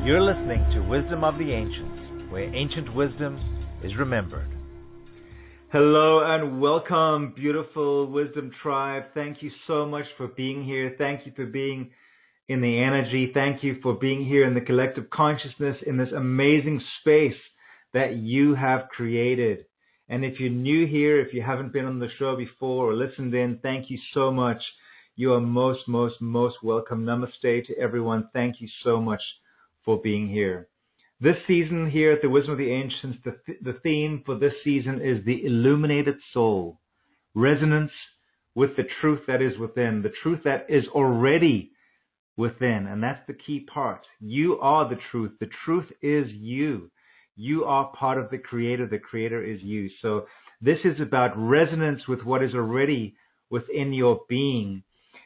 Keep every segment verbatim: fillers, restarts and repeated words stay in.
You're listening to Wisdom of the Ancients, where ancient wisdom is remembered. Hello and welcome, beautiful Wisdom Tribe. Thank you so much for being here. Thank you for being in the energy. Thank you for being here in the collective consciousness in this amazing space that you have created. And if you're new here, if you haven't been on the show before or listened in, thank you so much. You are most, most, most welcome. Namaste to everyone. Thank you so much for being here. This season here at the Wisdom of the Ancients, the, th- the theme for this season is the illuminated soul, resonance with the truth that is within, the truth that is already within. And that's the key part. You are the truth. The truth is you. You are part of the Creator. The Creator is you. So this is about resonance with what is already within your being.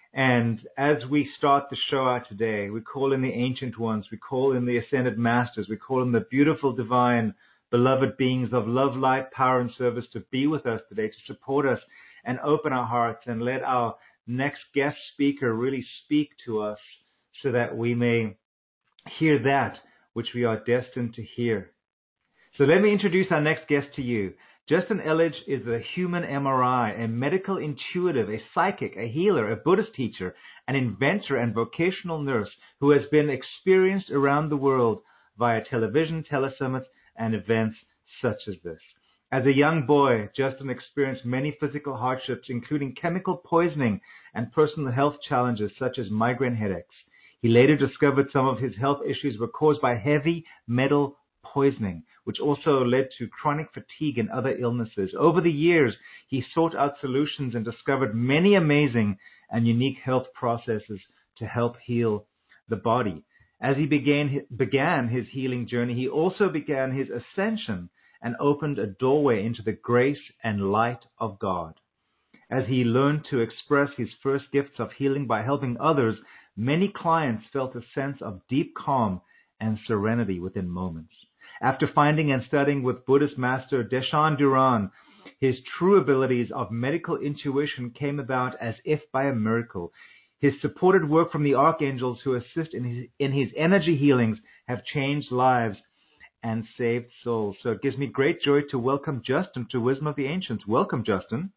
And as we start the show out today, we call in the ancient ones, we call in the ascended masters, we call in the beautiful, divine, beloved beings of love, light, power, and service to be with us today, to support us and open our hearts and let our next guest speaker really speak to us so that we may hear that which we are destined to hear. So let me introduce our next guest to you. Justin Elledge is a human M R I, a medical intuitive, a psychic, a healer, a Buddhist teacher, an inventor and vocational nurse who has been experienced around the world via television, telesummits, and events such as this. As a young boy, Justin experienced many physical hardships, including chemical poisoning and personal health challenges such as migraine headaches. He later discovered some of his health issues were caused by heavy metal poisoning, which also led to chronic fatigue and other illnesses. Over the years, he sought out solutions and discovered many amazing and unique health processes to help heal the body. As he began, began his healing journey, he also began his ascension and opened a doorway into the grace and light of God. As he learned to express his first gifts of healing by helping others, many clients felt a sense of deep calm and serenity within moments. After finding and studying with Buddhist master Deshan Duran, his true abilities of medical intuition came about as if by a miracle. His supported work from the archangels who assist in his, in his energy healings have changed lives and saved souls. So it gives me great joy to welcome Justin to Wisdom of the Ancients. Welcome, Justin.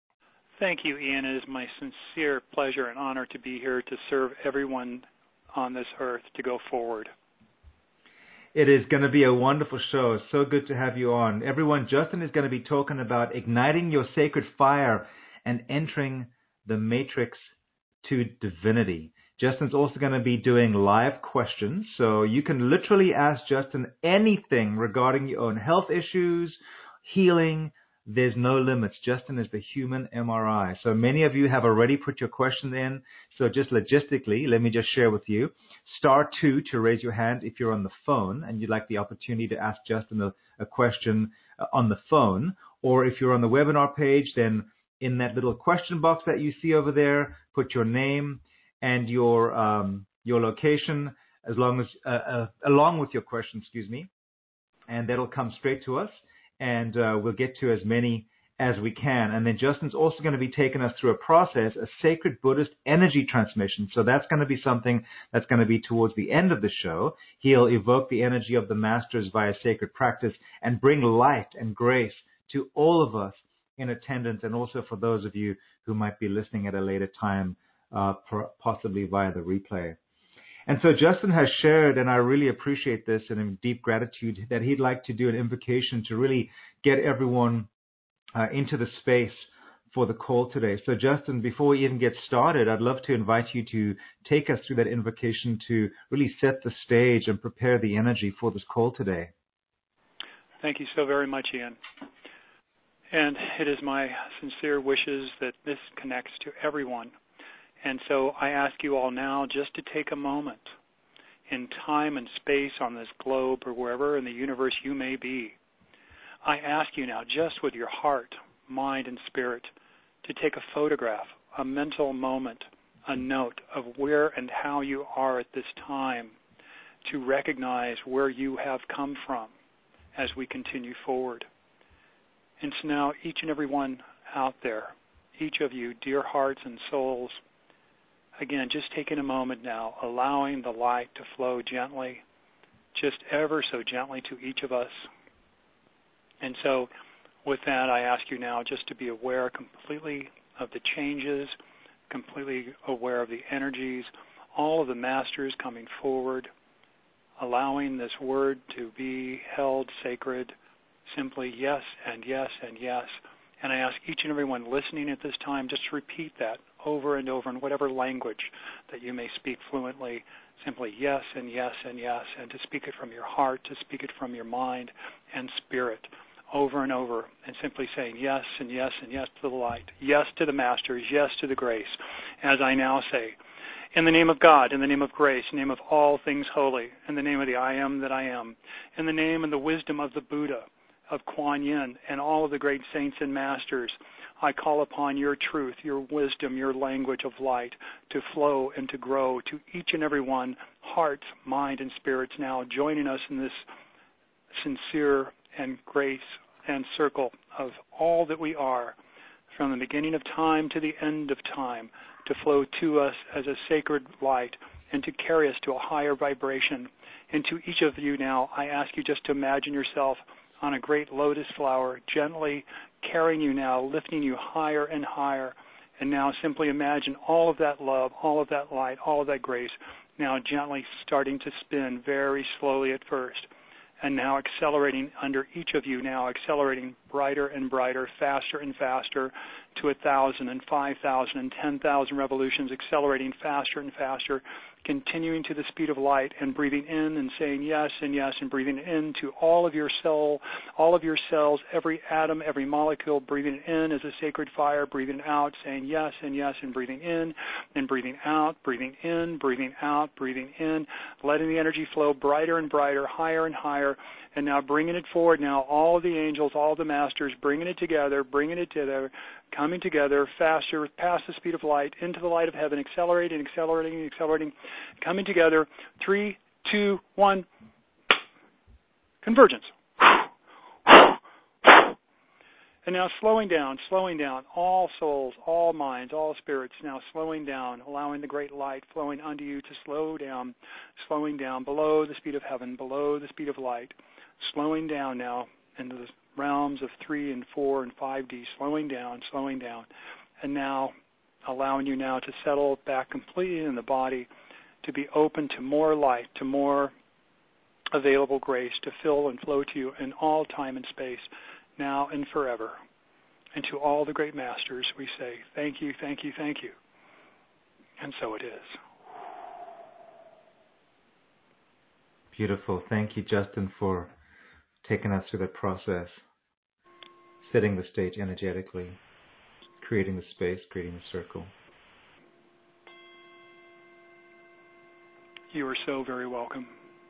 Thank you, Ian. It is my sincere pleasure and honor to be here to serve everyone on this earth to go forward. It is going to be a wonderful show. It's so good to have you on. Everyone, Justin is going to be talking about igniting your sacred fire and entering the matrix to divinity. Justin's also going to be doing live questions, so you can literally ask Justin anything regarding your own health issues, healing. There's no limits. Justin is the human M R I. So many of you have already put your question in. So just logistically, let me just share with you. Star two to raise your hand if you're on the phone and you'd like the opportunity to ask Justin a, a question uh, on the phone. Or if you're on the webinar page, then in that little question box that you see over there, put your name and your um, your location as long as uh, uh, along with your question, excuse me, and that'll come straight to us. And uh, we'll get to as many as we can. And then Justin's also going to be taking us through a process, a sacred Buddhist energy transmission. So that's going to be something that's going to be towards the end of the show. He'll evoke the energy of the masters via sacred practice and bring light and grace to all of us in attendance, and also for those of you who might be listening at a later time, uh, possibly via the replay. And so Justin has shared, and I really appreciate this and in deep gratitude, that he'd like to do an invocation to really get everyone uh, into the space for the call today. So Justin, before we even get started, I'd love to invite you to take us through that invocation to really set the stage and prepare the energy for this call today. Thank you so very much, Ian. And it is my sincere wishes that this connects to everyone. And so I ask you all now just to take a moment in time and space on this globe or wherever in the universe you may be. I ask you now, just with your heart, mind, and spirit, to take a photograph, a mental moment, a note of where and how you are at this time, to recognize where you have come from as we continue forward. And so now each and every one out there, each of you, dear hearts and souls, again, just taking a moment now, allowing the light to flow gently just ever so gently to each of us. And so with that, I ask you now just to be aware completely of the changes, completely aware of the energies, all of the masters coming forward, allowing this word to be held sacred, simply yes and yes and yes. And I ask each and every one listening at this time just to repeat that over and over in whatever language that you may speak fluently, simply yes and yes and yes, and to speak it from your heart, to speak it from your mind and spirit, over and over, and simply saying yes and yes and yes to the light, yes to the masters, yes to the grace, as I now say, in the name of God, in the name of grace, in the name of all things holy, in the name of the I am that I am, in the name and the wisdom of the Buddha, of Kuan Yin, and all of the great saints and masters, I call upon your truth, your wisdom, your language of light to flow and to grow to each and every one, hearts, mind, and spirits now joining us in this sincere and grace and circle of all that we are, from the beginning of time to the end of time, to flow to us as a sacred light and to carry us to a higher vibration. And to each of you now, I ask you just to imagine yourself on a great lotus flower, gently carrying you now, lifting you higher and higher. And now simply imagine all of that love, all of that light, all of that grace, now gently starting to spin very slowly at first, and now accelerating under each of you, now accelerating brighter and brighter, faster and faster, to a thousand and five thousand and ten thousand revolutions, accelerating faster and faster, continuing to the speed of light and breathing in and saying yes and yes and breathing into all of your soul, all of your cells, every atom, every molecule, breathing in as a sacred fire, breathing out, saying yes and yes and breathing in and breathing out, breathing in, breathing out, breathing in, letting the energy flow brighter and brighter, higher and higher, and now bringing it forward now, all of the angels, all the masters, bringing it together, bringing it together, coming together faster, past the speed of light, into the light of heaven, accelerating, accelerating, accelerating, coming together. Three, two, one. Convergence. And now slowing down, slowing down, all souls, all minds, all spirits now slowing down, allowing the great light flowing unto you to slow down, slowing down below the speed of heaven, below the speed of light, slowing down now into the realms of three and four and five D, slowing down, slowing down, and now allowing you now to settle back completely in the body, to be open to more light, to more available grace, to fill and flow to you in all time and space, now and forever. And to all the great masters, we say, thank you, thank you, thank you. And so it is. Beautiful. Thank you, Justin, for taking us through that process, setting the stage energetically, creating the space, creating the circle. You are so very welcome.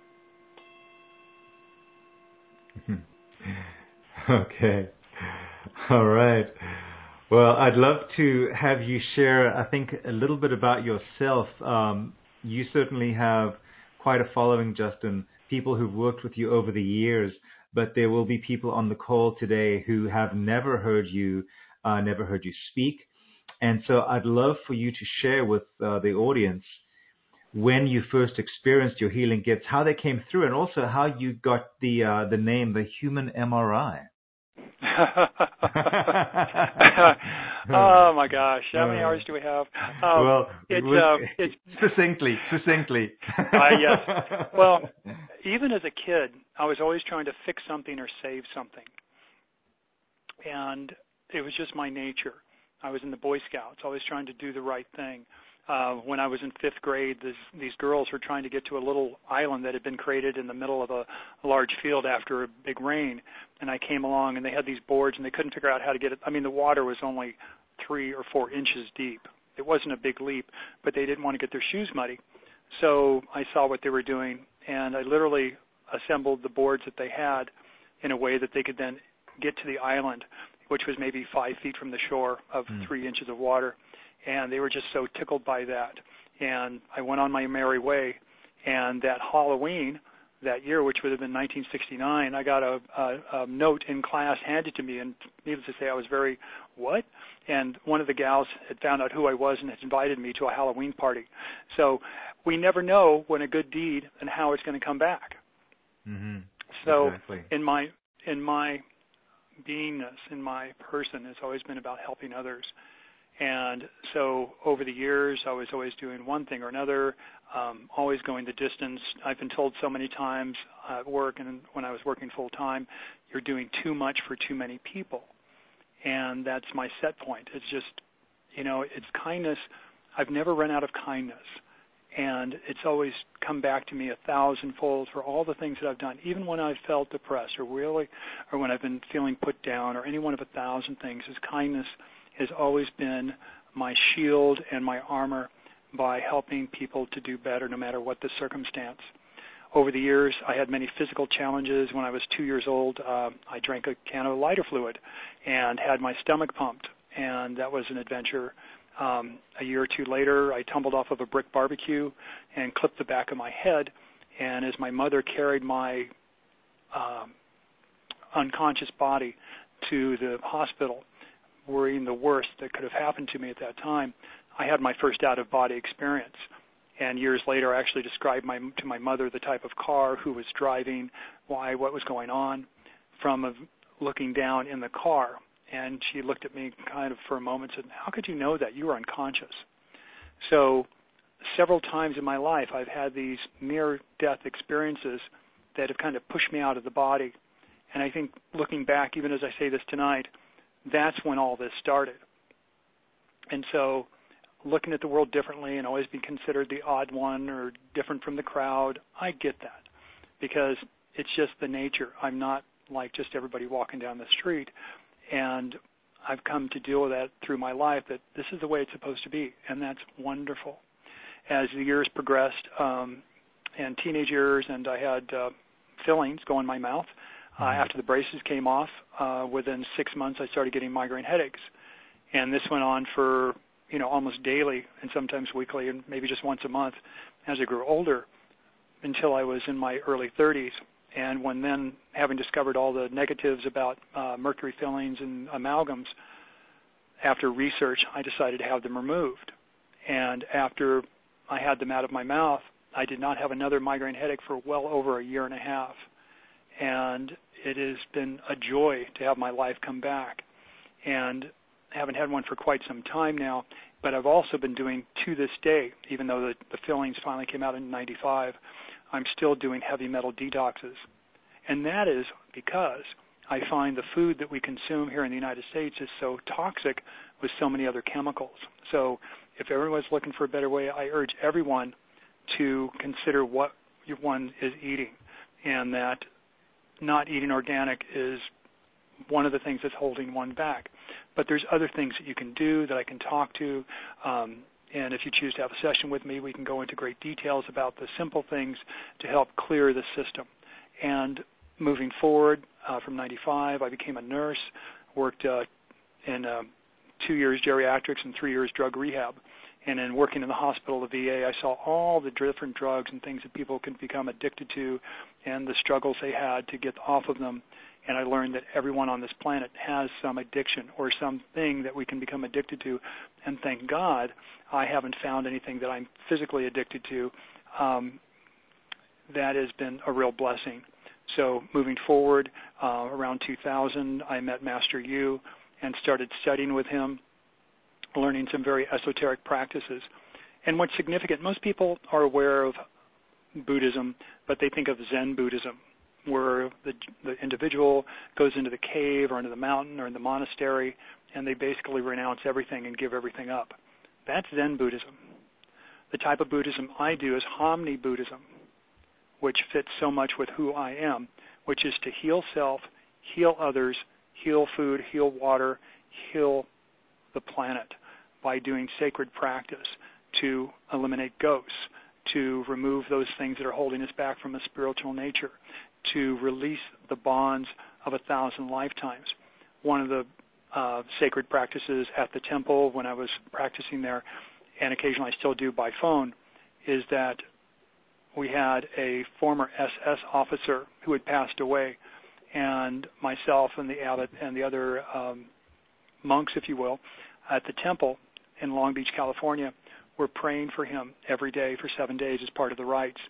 Okay. All right. Well, I'd love to have you share, I think, a little bit about yourself. Um, you certainly have quite a following, Justin, people who've worked with you over the years, but there will be people on the call today who have never heard you, uh, never heard you speak. And so I'd love for you to share with uh, the audience when you first experienced your healing gifts, how they came through, and also how you got the uh, the name, the Human M R I. Oh my gosh! How many hours do we have? Um, well, it's, it uh, it's succinctly, succinctly. uh, yes. Well, even as a kid, I was always trying to fix something or save something, and it was just my nature. I was in the Boy Scouts, always trying to do the right thing. Uh, when I was in fifth grade, this, these girls were trying to get to a little island that had been created in the middle of a, a large field after a big rain. And I came along, and they had these boards, and they couldn't figure out how to get it. I mean, the water was only three or four inches deep. It wasn't a big leap, but they didn't want to get their shoes muddy. So I saw what they were doing, and I literally assembled the boards that they had in a way that they could then get to the island, which was maybe five feet from the shore of mm. three inches of water. And they were just so tickled by that. And I went on my merry way. And that Halloween that year, which would have been nineteen sixty-nine, I got a, a, a note in class handed to me. And needless to say, I was very, what? And one of the gals had found out who I was and had invited me to a Halloween party. So we never know when a good deed and how it's going to come back. Mm-hmm. So exactly. in my in my beingness, in my person, it's always been about helping others. And so over the years, I was always doing one thing or another, um, always going the distance. I've been told so many times at work and when I was working full time, you're doing too much for too many people. And that's my set point. It's just, you know, it's kindness. I've never run out of kindness. And it's always come back to me a thousandfold for all the things that I've done, even when I've felt depressed or really, or when I've been feeling put down or any one of a thousand things, is kindness has always been my shield and my armor by helping people to do better no matter what the circumstance. Over the years, I had many physical challenges. When I was two years old, uh, I drank a can of lighter fluid and had my stomach pumped, and that was an adventure. Um, a year or two later, I tumbled off of a brick barbecue and clipped the back of my head, and as my mother carried my um, unconscious body to the hospital, worrying the worst that could have happened to me at that time, I had my first out-of-body experience. And years later, I actually described my, to my mother the type of car, who was driving, why, what was going on, from a, looking down in the car. And she looked at me kind of for a moment and said, "How could you know that? You were unconscious." So several times in my life, I've had these near-death experiences that have kind of pushed me out of the body. And I think looking back, even as I say this tonight, that's when all this started. And so looking at the world differently and always being considered the odd one or different from the crowd, I get that because it's just the nature. I'm not like just everybody walking down the street. And I've come to deal with that through my life, that this is the way it's supposed to be, and that's wonderful. As the years progressed, um, and teenage years, and I had uh, fillings go in my mouth, uh, after the braces came off, uh, within six months I started getting migraine headaches. And this went on for, you know, almost daily and sometimes weekly and maybe just once a month as I grew older until I was in my early thirties. And when then, having discovered all the negatives about uh, mercury fillings and amalgams, after research, I decided to have them removed. And after I had them out of my mouth, I did not have another migraine headache for well over a year and a half. And it has been a joy to have my life come back. And I haven't had one for quite some time now, but I've also been doing, to this day, even though the, the fillings finally came out in ninety-five, I'm still doing heavy metal detoxes. And that is because I find the food that we consume here in the United States is so toxic with so many other chemicals. So if everyone's looking for a better way, I urge everyone to consider what one is eating, and that not eating organic is one of the things that's holding one back. But there's other things that you can do that I can talk to, um, and if you choose to have a session with me, we can go into great details about the simple things to help clear the system. And moving forward, uh, from ninety-five, I became a nurse, worked uh, in uh, two years geriatrics and three years drug rehab. And in working in the hospital, the V A, I saw all the different drugs and things that people can become addicted to and the struggles they had to get off of them. And I learned that everyone on this planet has some addiction or something that we can become addicted to. And thank God I haven't found anything that I'm physically addicted to. Um, that has been a real blessing. So moving forward, uh, around two thousand, I met Master Yu and started studying with him, learning some very esoteric practices. And what's significant, most people are aware of Buddhism, but they think of Zen Buddhism, where the, the individual goes into the cave or into the mountain or in the monastery, and they basically renounce everything and give everything up. That's Zen Buddhism. The type of Buddhism I do is Hamni Buddhism, which fits so much with who I am, which is to heal self, heal others, heal food, heal water, heal the planet by doing sacred practice to eliminate ghosts, to remove those things that are holding us back from a spiritual nature, to release the bonds of a thousand lifetimes. One of the uh, sacred practices at the temple when I was practicing there, and occasionally I still do by phone, is that we had a former S S officer who had passed away, and myself and the abbot and the other um, monks, if you will, at the temple in Long Beach, California, were praying for him every day for seven days as part of the rites.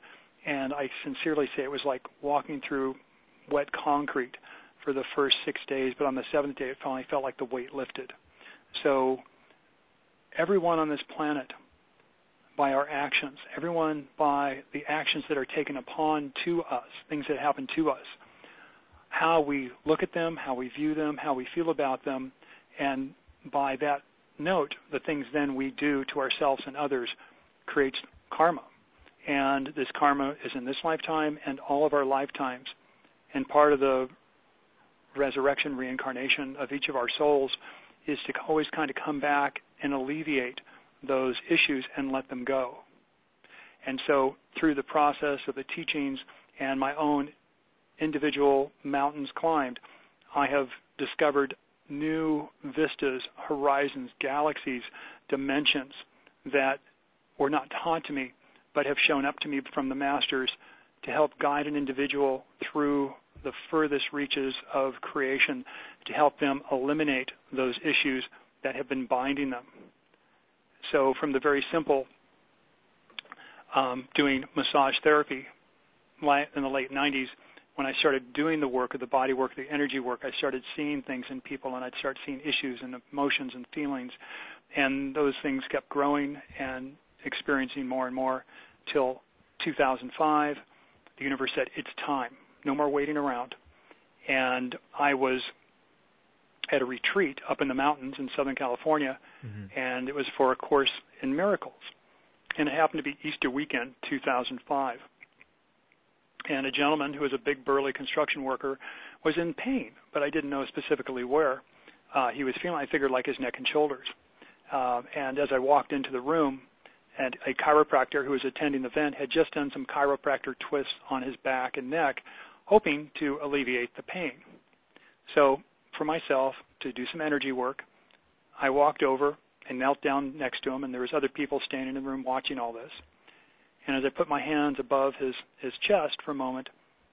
And I sincerely say it was like walking through wet concrete for the first six days, but on the seventh day it finally felt like the weight lifted. So everyone on this planet, by our actions, everyone by the actions that are taken upon to us, things that happen to us, how we look at them, how we view them, how we feel about them, and by that note, the things then we do to ourselves and others creates karma. And this karma is in this lifetime and all of our lifetimes. And part of the resurrection, reincarnation of each of our souls is to always kind of come back and alleviate those issues and let them go. And so through the process of the teachings and my own individual mountains climbed, I have discovered new vistas, horizons, galaxies, dimensions that were not taught to me, but have shown up to me from the masters to help guide an individual through the furthest reaches of creation, to help them eliminate those issues that have been binding them. So from the very simple um, doing massage therapy in the late nineties, when I started doing the work of the body work, the energy work, I started seeing things in people, and I'd start seeing issues and emotions and feelings, and those things kept growing and experiencing more and more till two thousand five. The universe said, it's time. No more waiting around. And I was at a retreat up in the mountains in Southern California, mm-hmm. and it was for a course in miracles. And it happened to be Easter weekend, two thousand five. And a gentleman who was a big, burly construction worker was in pain, but I didn't know specifically where. Uh, he was feeling, I figured, like his neck and shoulders. Uh, and as I walked into the room, and a chiropractor who was attending the event had just done some chiropractor twists on his back and neck, hoping to alleviate the pain. So for myself, to do some energy work, I walked over and knelt down next to him, and there was other people standing in the room watching all this. And as I put my hands above his, his chest for a moment,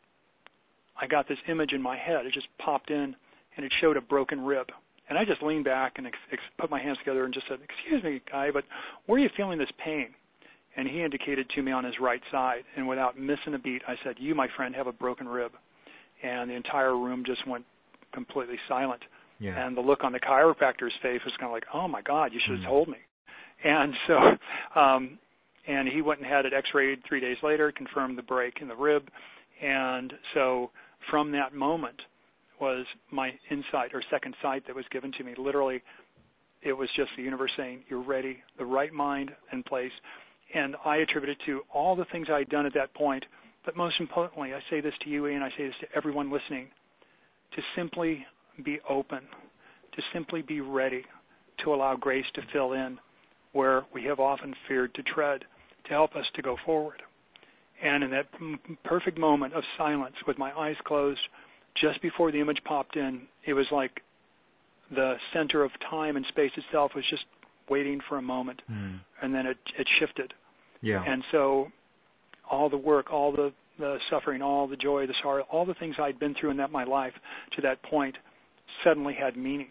I got this image in my head. It just popped in, and it showed a broken rib. And I just leaned back and ex- ex- put my hands together and just said, excuse me, guy, but where are you feeling this pain? And he indicated to me on his right side. And without missing a beat, I said, you, my friend, have a broken rib. And the entire room just went completely silent. Yeah. And the look on the chiropractor's face was kind of like, oh, my God, you should have mm. told me. And so um, and he went and had it x-rayed three days later, confirmed the break in the rib. And so from that moment was my insight or second sight that was given to me. Literally, it was just the universe saying, you're ready, the right mind in place. And I attribute it to all the things I had done at that point. But most importantly, I say this to you, and I say this to everyone listening, to simply be open, to simply be ready to allow grace to fill in where we have often feared to tread, to help us to go forward. And in that perfect moment of silence with my eyes closed, just before the image popped in, it was like the center of time and space itself was just waiting for a moment, mm. and then it, it shifted. Yeah. And so all the work, all the, the suffering, all the joy, the sorrow, all the things I'd been through in that my life to that point suddenly had meaning.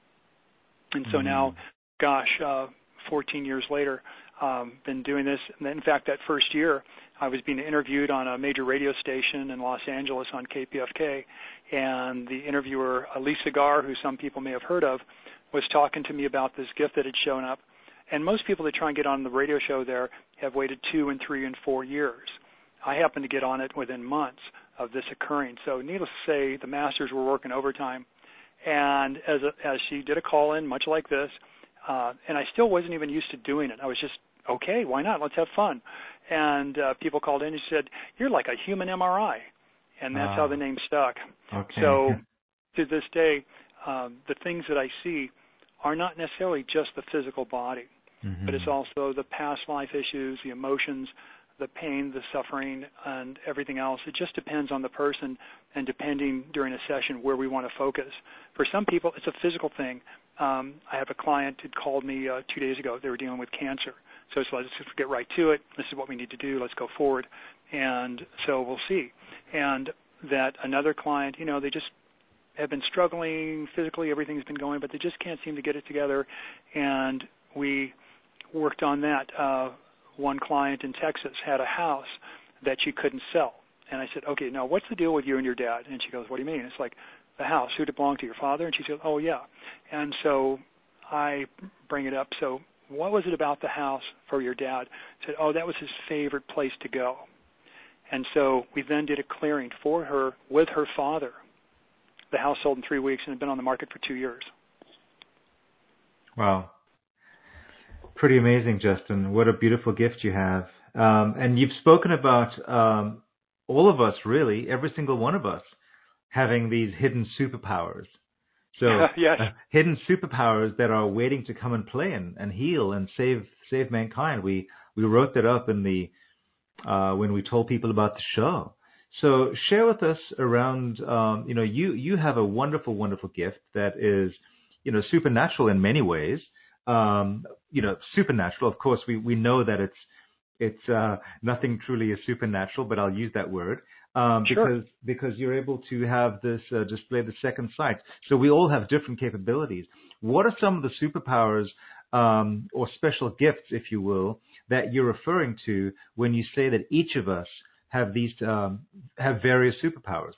And so mm. now, gosh, uh, fourteen years later, um, been doing this. And in fact, that first year, I was being interviewed on a major radio station in Los Angeles on K P F K, and the interviewer, Lisa Gar, who some people may have heard of, was talking to me about this gift that had shown up. And most people that try and get on the radio show there have waited two and three and four years. I happened to get on it within months of this occurring. So needless to say, the masters were working overtime. And as a, as she did a call-in, much like this, uh, and I still wasn't even used to doing it. I was just, okay, why not? Let's have fun. And uh, people called in and said, you're like a human M R I. And that's uh, how the name stuck. Okay. So to this day, um, the things that I see are not necessarily just the physical body, mm-hmm. but it's also the past life issues, the emotions, the pain, the suffering, and everything else. It just depends on the person and depending during a session where we want to focus. For some people, it's a physical thing. Um, I have a client who called me uh, two days ago. They were dealing with cancer. So it's like, let's just get right to it. This is what we need to do. Let's go forward. And so we'll see. And that another client, you know, they just have been struggling physically. Everything's been going, but they just can't seem to get it together. And we worked on that. Uh, one client in Texas had a house that she couldn't sell. And I said, okay, now what's the deal with you and your dad? And she goes, what do you mean? It's like, the house, who did it belong to, your father? And she said, oh, yeah. And so I bring it up. So what was it about the house for your dad? I said, oh, that was his favorite place to go. And so we then did a clearing for her with her father. The house sold in three weeks and had been on the market for two years. Wow. Pretty amazing, Justin. What a beautiful gift you have. Um, and you've spoken about um, all of us, really, every single one of us, having these hidden superpowers. So yes. uh, hidden superpowers that are waiting to come and play and, and heal and save save mankind. We we wrote that up in the uh, when we told people about the show. So share with us around. Um, you know, you you have a wonderful, wonderful gift that is, you know, supernatural in many ways. Um, you know, supernatural. Of course, we we know that it's it's uh, nothing truly is supernatural, but I'll use that word. Um, sure. because because you're able to have this uh, display the second sight. So we all have different capabilities. What are some of the superpowers um, or special gifts, if you will, that you're referring to when you say that each of us have these um, have various superpowers?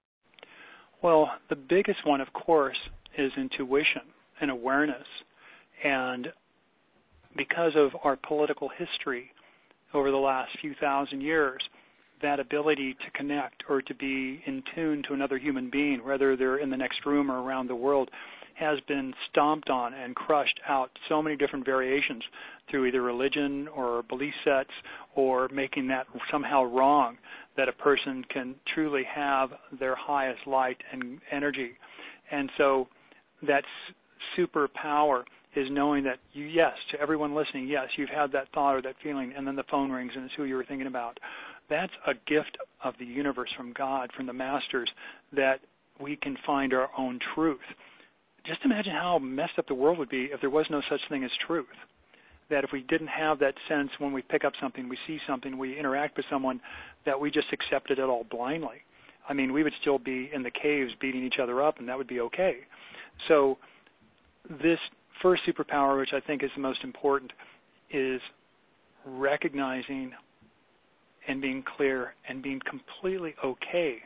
Well, the biggest one, of course, is intuition and awareness. And because of our political history over the last few thousand years, that ability to connect or to be in tune to another human being, whether they're in the next room or around the world, has been stomped on and crushed out so many different variations through either religion or belief sets, or making that somehow wrong, that a person can truly have their highest light and energy. And so that superpower is knowing that you, yes, to everyone listening, yes, you've had that thought or that feeling, and then the phone rings and it's who you were thinking about. That's a gift of the universe from God, from the masters, that we can find our own truth. Just imagine how messed up the world would be if there was no such thing as truth. That if we didn't have that sense when we pick up something, we see something, we interact with someone, that we just accepted it all blindly. I mean, we would still be in the caves beating each other up, and that would be okay. So this first superpower, which I think is the most important, is recognizing and being clear and being completely okay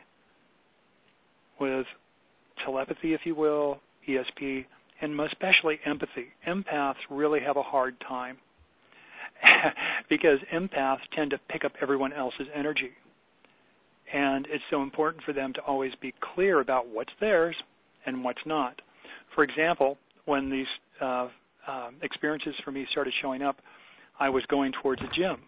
with telepathy, if you will, E S P, and especially empathy. Empaths really have a hard time because empaths tend to pick up everyone else's energy. And it's so important for them to always be clear about what's theirs and what's not. For example, when these uh, uh, experiences for me started showing up, I was going towards a gym.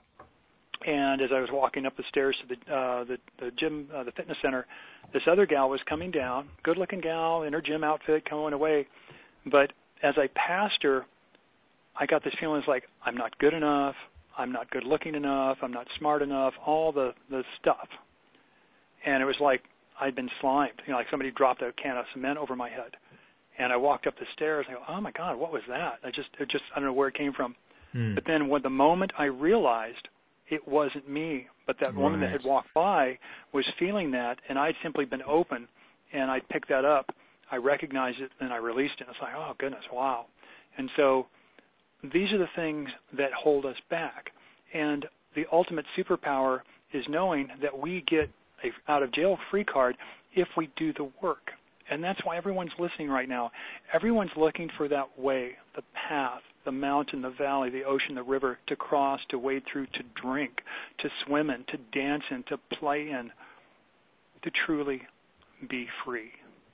And as I was walking up the stairs to the uh, the, the gym, uh, the fitness center, this other gal was coming down, good-looking gal in her gym outfit, going away. But as I passed her, I got this feeling it's like, I'm not good enough, I'm not good-looking enough, I'm not smart enough, all the, the stuff. And it was like I'd been slimed, you know, like somebody dropped a can of cement over my head. And I walked up the stairs, and I go, oh, my God, what was that? I just, it just I don't know where it came from. Hmm. But then when the moment I realized it wasn't me, but that right. woman that had walked by was feeling that, and I'd simply been open, and I picked that up. I recognized it, and I released it. It's like, oh, goodness, wow. And so these are the things that hold us back. And the ultimate superpower is knowing that we get a out-of-jail-free card if we do the work. And that's why everyone's listening right now. Everyone's looking for that way, the path, the mountain, the valley, the ocean, the river, to cross, to wade through, to drink, to swim in, to dance in, to play in, to truly be free.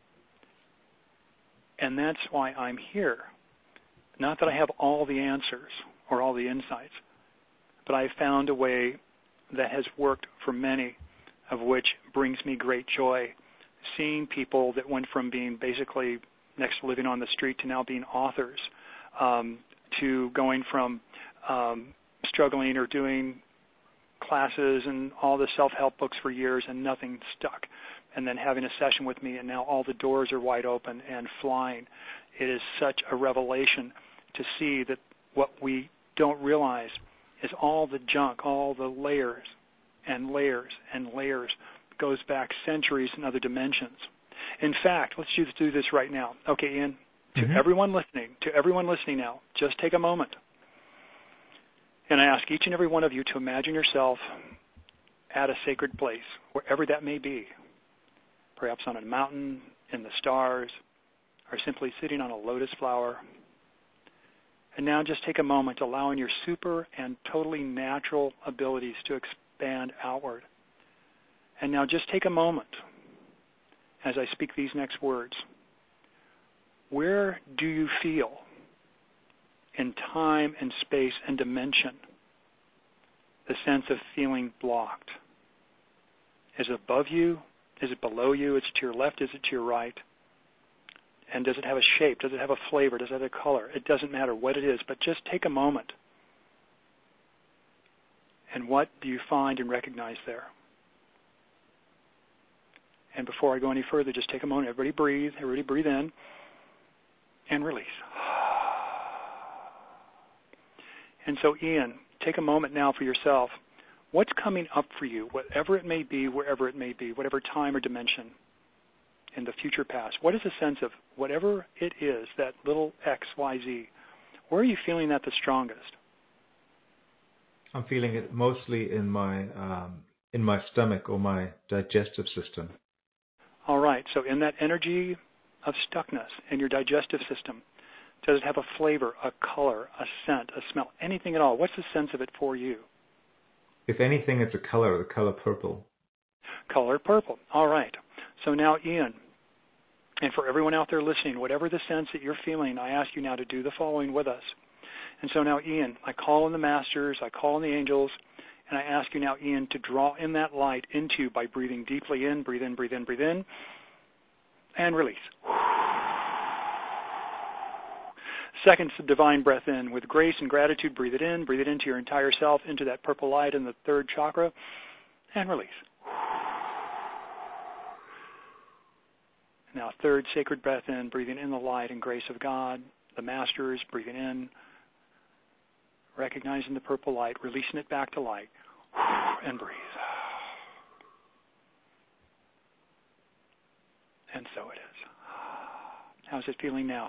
And that's why I'm here. Not that I have all the answers or all the insights, but I found a way that has worked for many, of which brings me great joy, seeing people that went from being basically next to living on the street to now being authors, um, to going from um, struggling or doing classes and all the self-help books for years and nothing stuck, and then having a session with me and now all the doors are wide open and flying. It is such a revelation to see that what we don't realize is all the junk, all the layers and layers and layers goes back centuries in other dimensions. In fact, let's just do this right now. Okay, Ian, to mm-hmm. everyone listening, to everyone listening now, just take a moment. And I ask each and every one of you to imagine yourself at a sacred place, wherever that may be, perhaps on a mountain, in the stars, or simply sitting on a lotus flower. And now just take a moment, allowing your super and totally natural abilities to expand outward. And now just take a moment as I speak these next words. Where do you feel in time and space and dimension the sense of feeling blocked? Is it above you? Is it below you? Is it to your left? Is it to your right? And does it have a shape? Does it have a flavor? Does it have a color? It doesn't matter what it is, but just take a moment. And what do you find and recognize there? And before I go any further, just take a moment. Everybody breathe. Everybody breathe in and release. And so, Ian, take a moment now for yourself. What's coming up for you, whatever it may be, wherever it may be, whatever time or dimension in the future past? What is the sense of whatever it is, that little X, Y, Z? Where are you feeling that the strongest? I'm feeling it mostly in my um, in my stomach or my digestive system. All right. So in that energy of stuckness in your digestive system, does it have a flavor, a color, a scent, a smell, anything at all? What's the sense of it for you? If anything, it's a color, the color purple. Color purple. All right. So now, Ian, and for everyone out there listening, whatever the sense that you're feeling, I ask you now to do the following with us. And so now, Ian, I call in the masters, I call in the angels, and I ask you now, Ian, to draw in that light into you by breathing deeply in, breathe in, breathe in, breathe in, and release. Second, divine breath in. With grace and gratitude, breathe it in, breathe it into your entire self, into that purple light in the third chakra, and release. Now, third sacred breath in, breathing in the light and grace of God, the masters, breathing in, recognizing the purple light, releasing it back to light, and breathe. And so it is. How's it feeling now?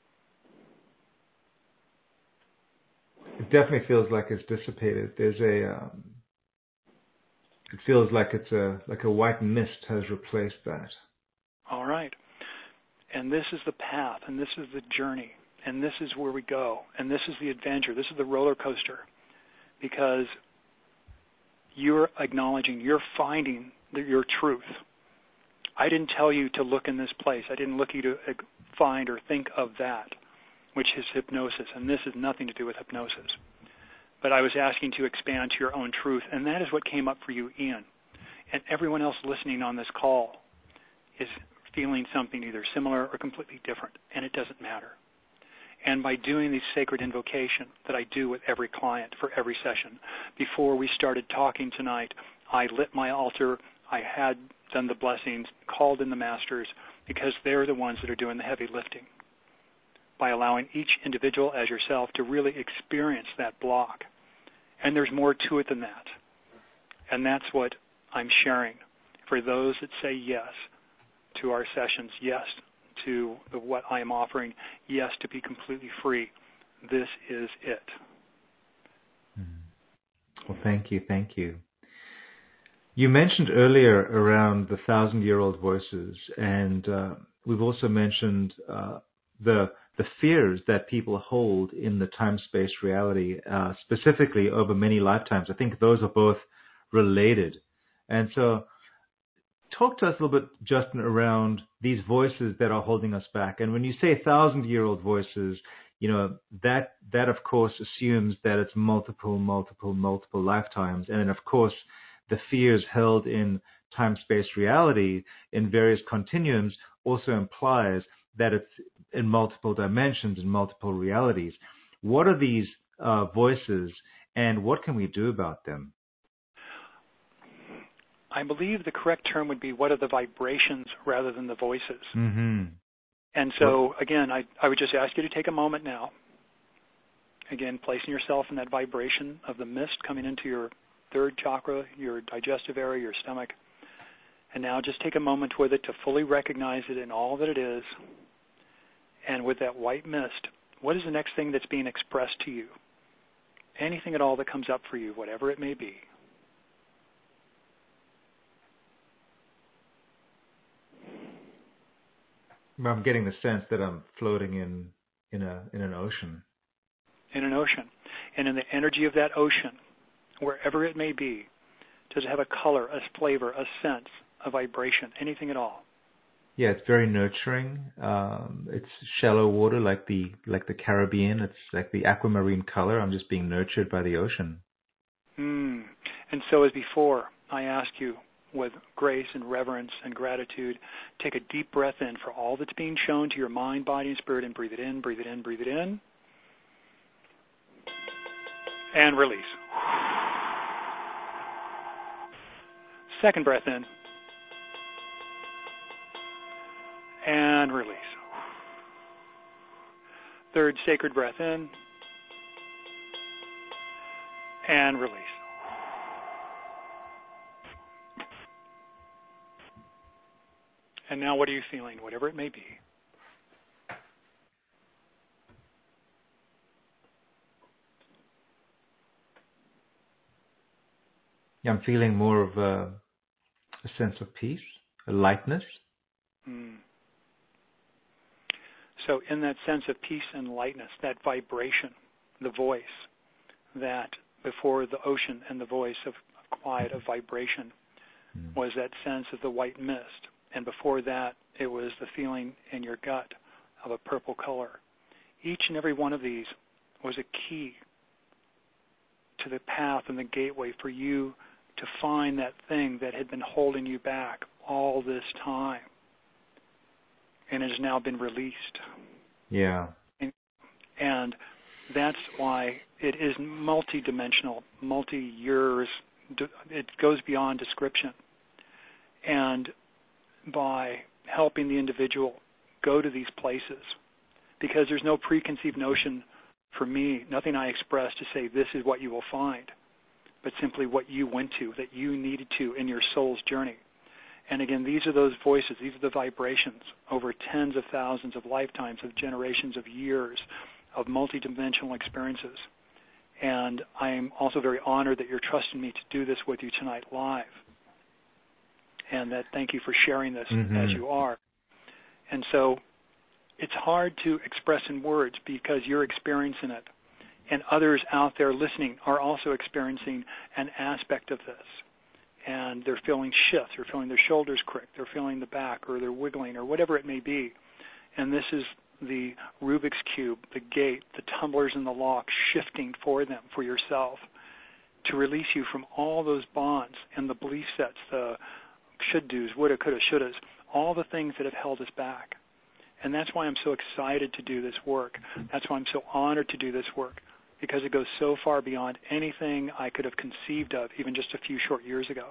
It definitely feels like it's dissipated. There's a, um, it feels like it's a, like a white mist has replaced that. All right. And this is the path, and this is the journey, and this is where we go, and this is the adventure, this is the roller coaster, because you're acknowledging, you're finding the, your truth. I didn't tell you to look in this place. I didn't look you to find or think of that, which is hypnosis, and this has nothing to do with hypnosis. But I was asking to expand to your own truth, and that is what came up for you, Ian. And everyone else listening on this call is feeling something either similar or completely different, and it doesn't matter. And by doing the sacred invocation that I do with every client for every session, before we started talking tonight, I lit my altar, I had done the blessings, called in the masters, because they're the ones that are doing the heavy lifting, by allowing each individual as yourself to really experience that block. And there's more to it than that. And that's what I'm sharing for those that say yes to our sessions, yes to what I am offering, yes to be completely free. This is it. Well, thank you, thank you. You mentioned earlier around the thousand-year-old voices, and uh, we've also mentioned uh, the the fears that people hold in the time-space reality, uh, specifically over many lifetimes. I think those are both related. And so talk to us a little bit, Justin, around these voices that are holding us back. And when you say thousand-year-old voices, you know, that, that of course assumes that it's multiple, multiple, multiple lifetimes. And then, of course, the fears held in time-space reality in various continuums also implies that it's in multiple dimensions and multiple realities. What are these uh, voices, and what can we do about them? I believe the correct term would be, what are the vibrations rather than the voices? Mm-hmm. And so, again, I, I would just ask you to take a moment now, again, placing yourself in that vibration of the mist coming into your third chakra, your digestive area, your stomach. And now just take a moment with it to fully recognize it in all that it is. And with that white mist, what is the next thing that's being expressed to you? Anything at all that comes up for you, whatever it may be. I'm getting the sense that I'm floating in in a in an ocean. In an ocean. And in the energy of that ocean, wherever it may be, does it have a color, a flavor, a sense, a vibration, anything at all? Yeah, it's very nurturing. Um, it's shallow water, like the like the Caribbean. It's like the aquamarine color. I'm just being nurtured by the ocean. Mm. And so as before, I ask you with grace and reverence and gratitude, take a deep breath in for all that's being shown to your mind, body, and spirit, and breathe it in, breathe it in, breathe it in. And release. Second breath in. And release. Third sacred breath in. And release. And now what are you feeling, whatever it may be? Yeah, I'm feeling more of a, a sense of peace, a lightness. Mm. So in that sense of peace and lightness, that vibration, the voice, that before the ocean and the voice of, of quiet, of vibration, mm. was that sense of the white mist. And before that, it was the feeling in your gut of a purple color. Each and every one of these was a key to the path and the gateway for you to find that thing that had been holding you back all this time. And it has now been released. Yeah. And, and that's why it is multidimensional, multi-years. It goes beyond description. And by helping the individual go to these places, because there's no preconceived notion for me, nothing I express to say this is what you will find, but simply what you went to, that you needed to in your soul's journey. And again, these are those voices, these are the vibrations over tens of thousands of lifetimes, of generations of years, of multidimensional experiences. And I am also very honored that you're trusting me to do this with you tonight live. And that thank you for sharing this mm-hmm. as you are. And so it's hard to express in words because you're experiencing it. And others out there listening are also experiencing an aspect of this. And they're feeling shifts, they're feeling their shoulders crick, they're feeling the back, or they're wiggling, or whatever it may be. And this is the Rubik's Cube, the gate, the tumblers in the lock shifting for them, for yourself, to release you from all those bonds and the belief sets, the should-dos, woulda, coulda, shouldas, all the things that have held us back. And that's why I'm so excited to do this work. That's why I'm so honored to do this work, because it goes so far beyond anything I could have conceived of even just a few short years ago.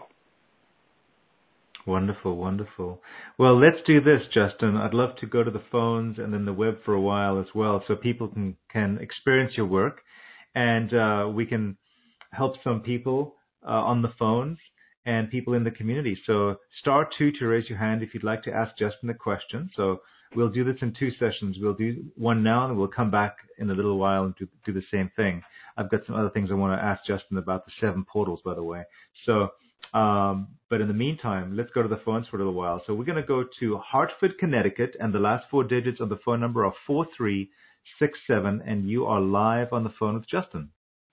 Wonderful, wonderful. Well, let's do this, Justin. I'd love to go to the phones and then the web for a while as well, so people can, can experience your work, and uh, we can help some people uh, on the phones and people in the community. So star two to raise your hand if you'd like to ask Justin a question. So we'll do this in two sessions. We'll do one now, and we'll come back in a little while and do, do the same thing. I've got some other things I want to ask Justin about the seven portals, by the way. So, um, but in the meantime, let's go to the phones for a little while. So we're going to go to Hartford, Connecticut, and the last four digits of the phone number are four three six seven, and you are live on the phone with Justin.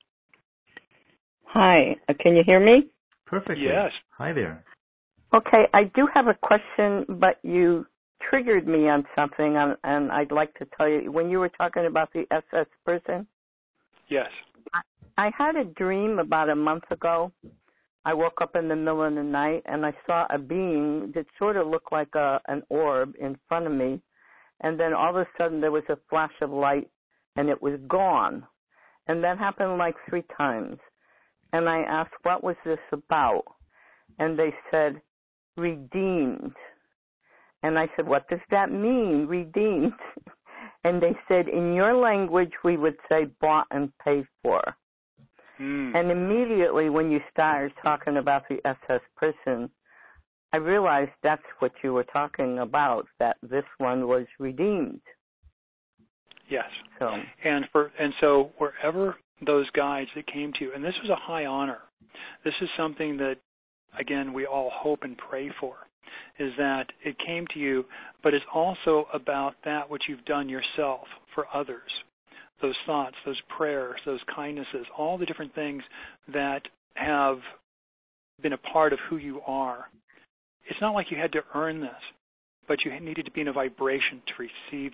Hi, uh, can you hear me? Perfectly. Yes. Hi there. Okay, I do have a question, but you triggered me on something, and, and I'd like to tell you. When you were talking about the S S person? Yes. I, I had a dream about a month ago. I woke up in the middle of the night, and I saw a being that sort of looked like a, an orb in front of me, and then all of a sudden there was a flash of light, and it was gone. And that happened like three times. And I asked, what was this about? And they said, redeemed. And I said, what does that mean, redeemed? And they said, in your language, we would say bought and paid for. Mm. And immediately when you started talking about the S S person, I realized that's what you were talking about, that this one was redeemed. Yes. So. And for and so wherever those guides that came to you, and this was a high honor. This is something that, again, we all hope and pray for. is that it came to you, but it's also about that which you've done yourself for others. Those thoughts, those prayers, those kindnesses, all the different things that have been a part of who you are. It's not like you had to earn this, but you needed to be in a vibration to receive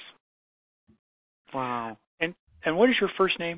this. Wow. And and what is your first name?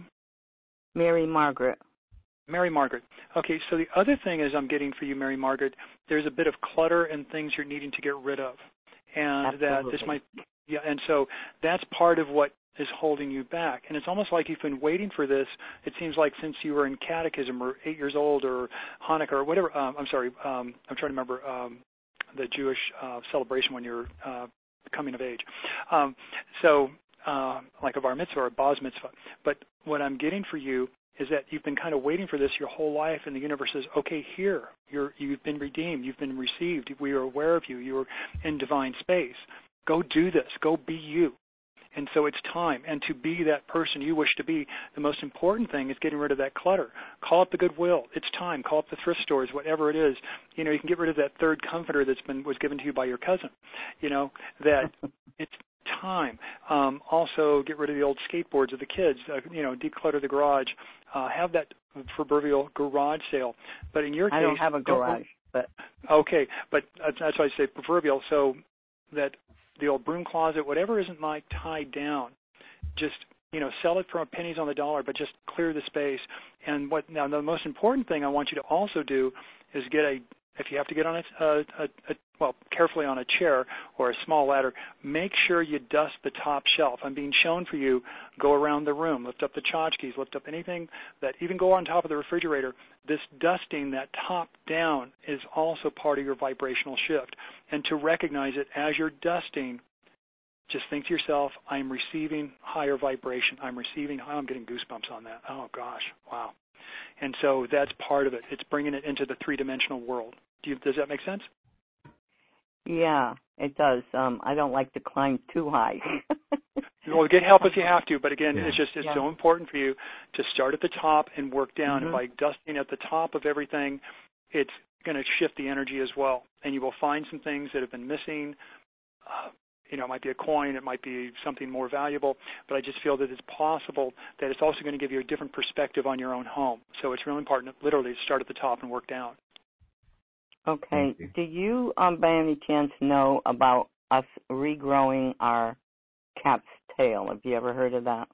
Mary Margaret. Mary Margaret. Okay, so the other thing is I'm getting for you, Mary Margaret, there's a bit of clutter and things you're needing to get rid of. And Absolutely. that this might, yeah, and so that's part of what is holding you back. And it's almost like you've been waiting for this, it seems like since you were in catechism or eight years old or Hanukkah or whatever, um, I'm sorry, um, I'm trying to remember um, the Jewish uh, celebration when you're uh, coming of age. Um, so uh, like a bar mitzvah or a bas mitzvah. But what I'm getting for you is that you've been kind of waiting for this your whole life, and the universe says, okay, here, you're, you've been redeemed, you've been received, we are aware of you, you're in divine space. Go do this, go be you. And so it's time. And to be that person you wish to be, the most important thing is getting rid of that clutter. Call up the Goodwill. It's time. Call up the thrift stores, whatever it is. You know, you can get rid of that third comforter that's been was given to you by your cousin. You know, that it's time. Um, also, get rid of the old skateboards of the kids. Uh, you know, declutter the garage. Uh, have that proverbial garage sale. But in your I case, don't have a garage. But okay, but that's, that's why I say proverbial. So that the old broom closet, whatever isn't like tied down, just, you know, sell it for pennies on the dollar, but just clear the space. And what now the most important thing I want you to also do is get a, if you have to get on a, a, a, a well, carefully on a chair or a small ladder, make sure you dust the top shelf. I'm being shown for you, go around the room, lift up the tchotchkes, lift up anything that, even go on top of the refrigerator. This dusting, that top down, is also part of your vibrational shift. And to recognize it as you're dusting, just think to yourself, I'm receiving higher vibration. I'm receiving, oh, I'm getting goosebumps on that. Oh, gosh, wow. And so that's part of it. It's bringing it into the three-dimensional world. Do you, does that make sense? yeah, it does. Um, I don't like to climb too high. Well, get help if you have to, but again, yeah. it's just it's yeah. so important for you to start at the top and work down. Mm-hmm. And by dusting at the top of everything, it's going to shift the energy as well. And you will find some things that have been missing. Uh, you know, it might be a coin, it might be something more valuable, but I just feel that it's possible that it's also going to give you a different perspective on your own home. So it's really important, literally, to start at the top and work down. Okay. Do you, um, by any chance, know about us regrowing our cat's tail? Have you ever heard of that?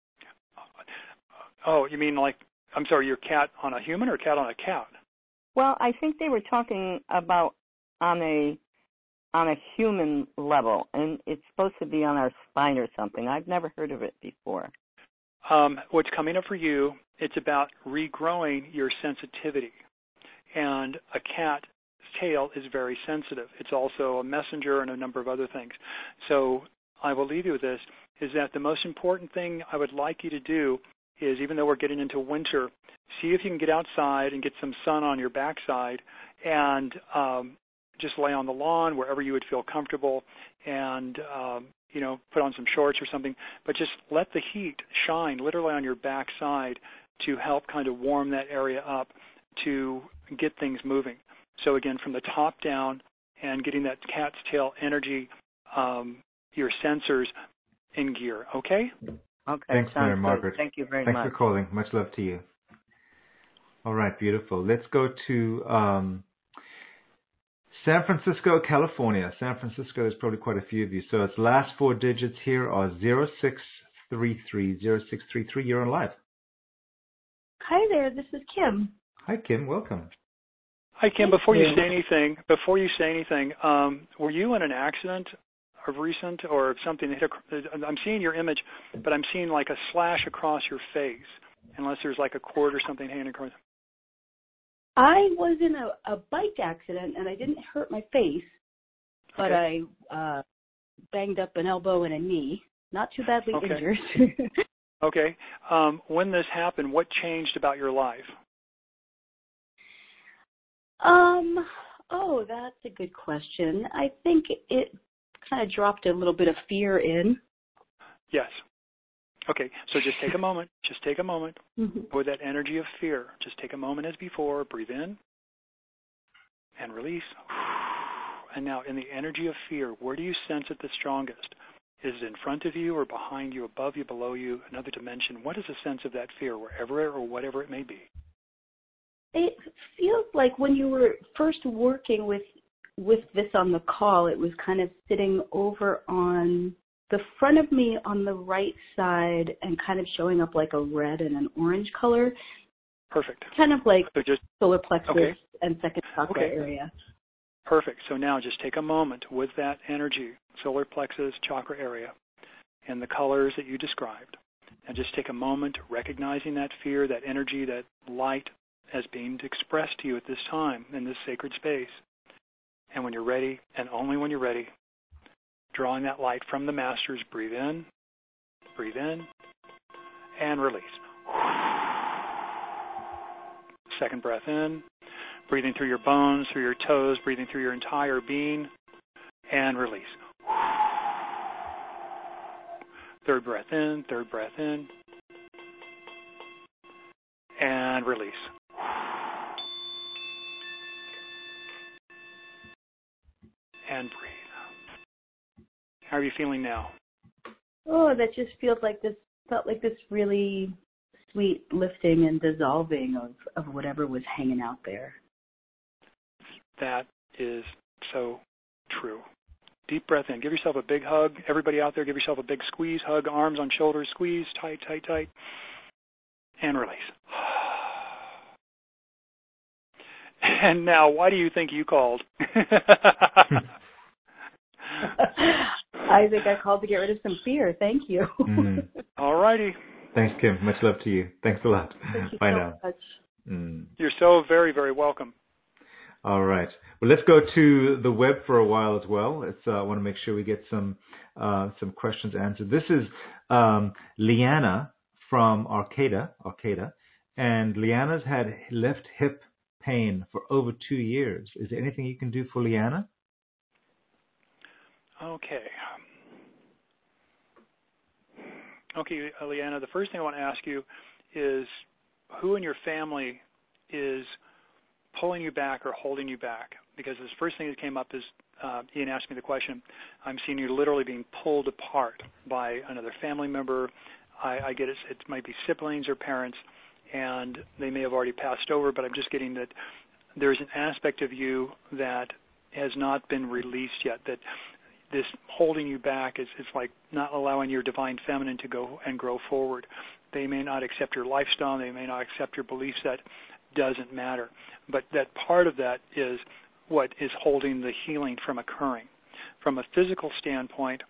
Oh, you mean like, I'm sorry, your cat on a human or cat on a cat? Well, I think they were talking about on a on a human level, and it's supposed to be on our spine or something. I've never heard of it before. Um, what's coming up for you, it's about regrowing your sensitivity. And a cat's tail is very sensitive. It's also a messenger and a number of other things. So I will leave you with this, is that the most important thing I would like you to do is, even though we're getting into winter, see if you can get outside and get some sun on your backside and um, just lay on the lawn wherever you would feel comfortable and, um, you know, put on some shorts or something, but just let the heat shine literally on your backside to help kind of warm that area up to get things moving. So again, from the top down and getting that cat's tail energy, um, your sensors in gear, okay? Okay. Thanks, Mary Margaret. Thank you very Thanks much. Thanks for calling. Much love to you. All right, beautiful. Let's go to um, San Francisco, California. San Francisco, there's probably quite a few of you. So its last four digits here are zero six three three. zero six three three. You're on live. Hi there, this is Kim. Hi, Kim. Welcome. Hi, Kim. Thank Before you you. say anything, before you say anything, um, were you in an accident of recent or something? That hit a, I'm seeing your image, but I'm seeing like a slash across your face, unless there's like a cord or something hanging across. I was in a, a bike accident and I didn't hurt my face, but Okay. I uh, banged up an elbow and a knee. Not too badly Okay. injured. Okay. Um, when this happened, what changed about your life? um. Oh, that's a good question. I think it kind of dropped a little bit of fear in. Yes. Okay, so just take a moment. Just take a moment. Mm-hmm. With that energy of fear, just take a moment as before. Breathe in and release. And now in the energy of fear, where do you sense it the strongest? Is it in front of you or behind you, above you, below you, another dimension? What is the sense of that fear, wherever or whatever it may be? It feels like when you were first working with with this on the call, it was kind of sitting over on the front of me on the right side and kind of showing up like a red and an orange color. Perfect. Kind of like so just, solar plexus okay. and second chakra okay. area. Perfect. So now just take a moment with that energy, solar plexus, chakra area, and the colors that you described. And just take a moment recognizing that fear, that energy, that light as being expressed to you at this time in this sacred space. And when you're ready, and only when you're ready, drawing that light from the masters, breathe in, breathe in, and release. Second breath in, breathing through your bones, through your toes, breathing through your entire being, and release. Third breath in, third breath in, and release. And breathe. How are you feeling now? Oh, that just feels like this, felt like this really sweet lifting and dissolving of, of whatever was hanging out there. That is so true. Deep breath in. Give yourself a big hug. Everybody out there, give yourself a big squeeze, hug, arms on shoulders, squeeze, tight, tight, tight, and release. And now, why do you think you called? I think I called to get rid of some fear. Thank you. Mm. All righty. Thanks, Kim. Much love to you. Thanks a lot. Thank you Bye so now. much. Mm. You're so very, very welcome. All right. Well, let's go to the web for a while as well. It's, uh, I want to make sure we get some uh, some questions answered. This is um, Leanna from Arcata, Arcata, and Leanna's had left hip pain for over two years. Is there anything you can do for Leanna? Okay. Okay, Leanna, the first thing I want to ask you is who in your family is pulling you back or holding you back? Because the first thing that came up is, uh, Ian asked me the question, I'm seeing you literally being pulled apart by another family member. I, I get it, it might be siblings or parents, and they may have already passed over, but I'm just getting that there's an aspect of you that has not been released yet, that this holding you back is, is like not allowing your divine feminine to go and grow forward. They may not accept your lifestyle. They may not accept your belief set. Doesn't matter. But that part of that is what is holding the healing from occurring. From a physical standpoint,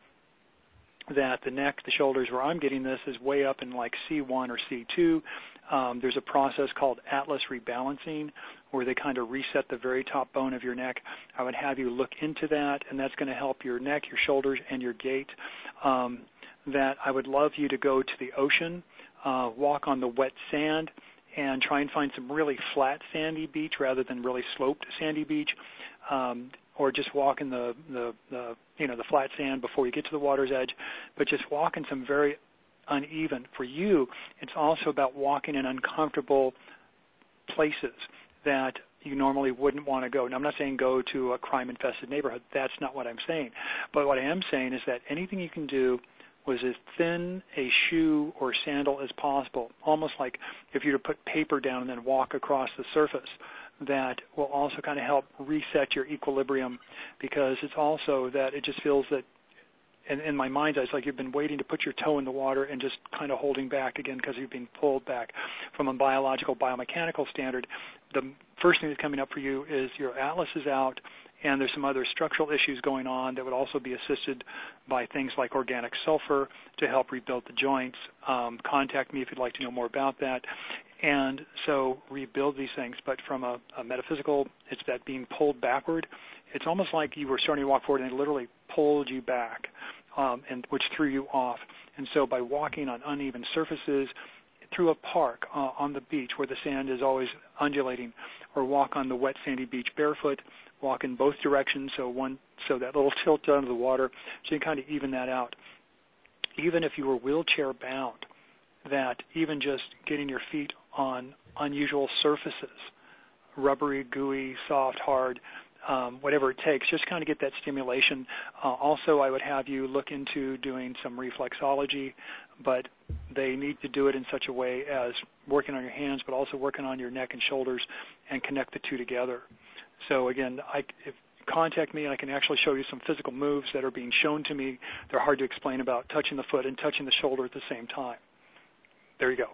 that the neck, the shoulders, where I'm getting this is way up in like C one or C two. Um, there's a process called Atlas rebalancing where they kind of reset the very top bone of your neck. I would have you look into that, and that's going to help your neck, your shoulders, and your gait. Um, that I would love you to go to the ocean, uh, walk on the wet sand, and try and find some really flat sandy beach rather than really sloped sandy beach, um, or just walk in the, the, the you know the flat sand before you get to the water's edge, but just walk in some very uneven. For you, it's also about walking in uncomfortable places that you normally wouldn't want to go. Now, I'm not saying go to a crime-infested neighborhood. That's not what I'm saying. But what I am saying is that anything you can do was as thin a shoe or sandal as possible, almost like if you were to put paper down and then walk across the surface, that will also kind of help reset your equilibrium, because it's also that it just feels that in, in my mind's eye, it's like you've been waiting to put your toe in the water and just kind of holding back again because you've been pulled back. From a biological, biomechanical standard, the first thing that's coming up for you is your atlas is out, and there's some other structural issues going on that would also be assisted by things like organic sulfur to help rebuild the joints. Um, contact me if you'd like to know more about that. And so rebuild these things. But from a, a metaphysical, it's that being pulled backward. It's almost like you were starting to walk forward and they literally pulled you back, um, and which threw you off. And so by walking on uneven surfaces through a park uh, on the beach where the sand is always undulating, or walk on the wet sandy beach barefoot, walk in both directions, so one so that little tilt down to the water, so you can kind of even that out. Even if you were wheelchair bound, that even just getting your feet on unusual surfaces, rubbery, gooey, soft, hard, um, whatever it takes, just kind of get that stimulation. Uh, also, I would have you look into doing some reflexology, but they need to do it in such a way as working on your hands, but also working on your neck and shoulders and connect the two together. So again, I, if contact me, and I can actually show you some physical moves that are being shown to me. They're hard to explain about touching the foot and touching the shoulder at the same time. There you go.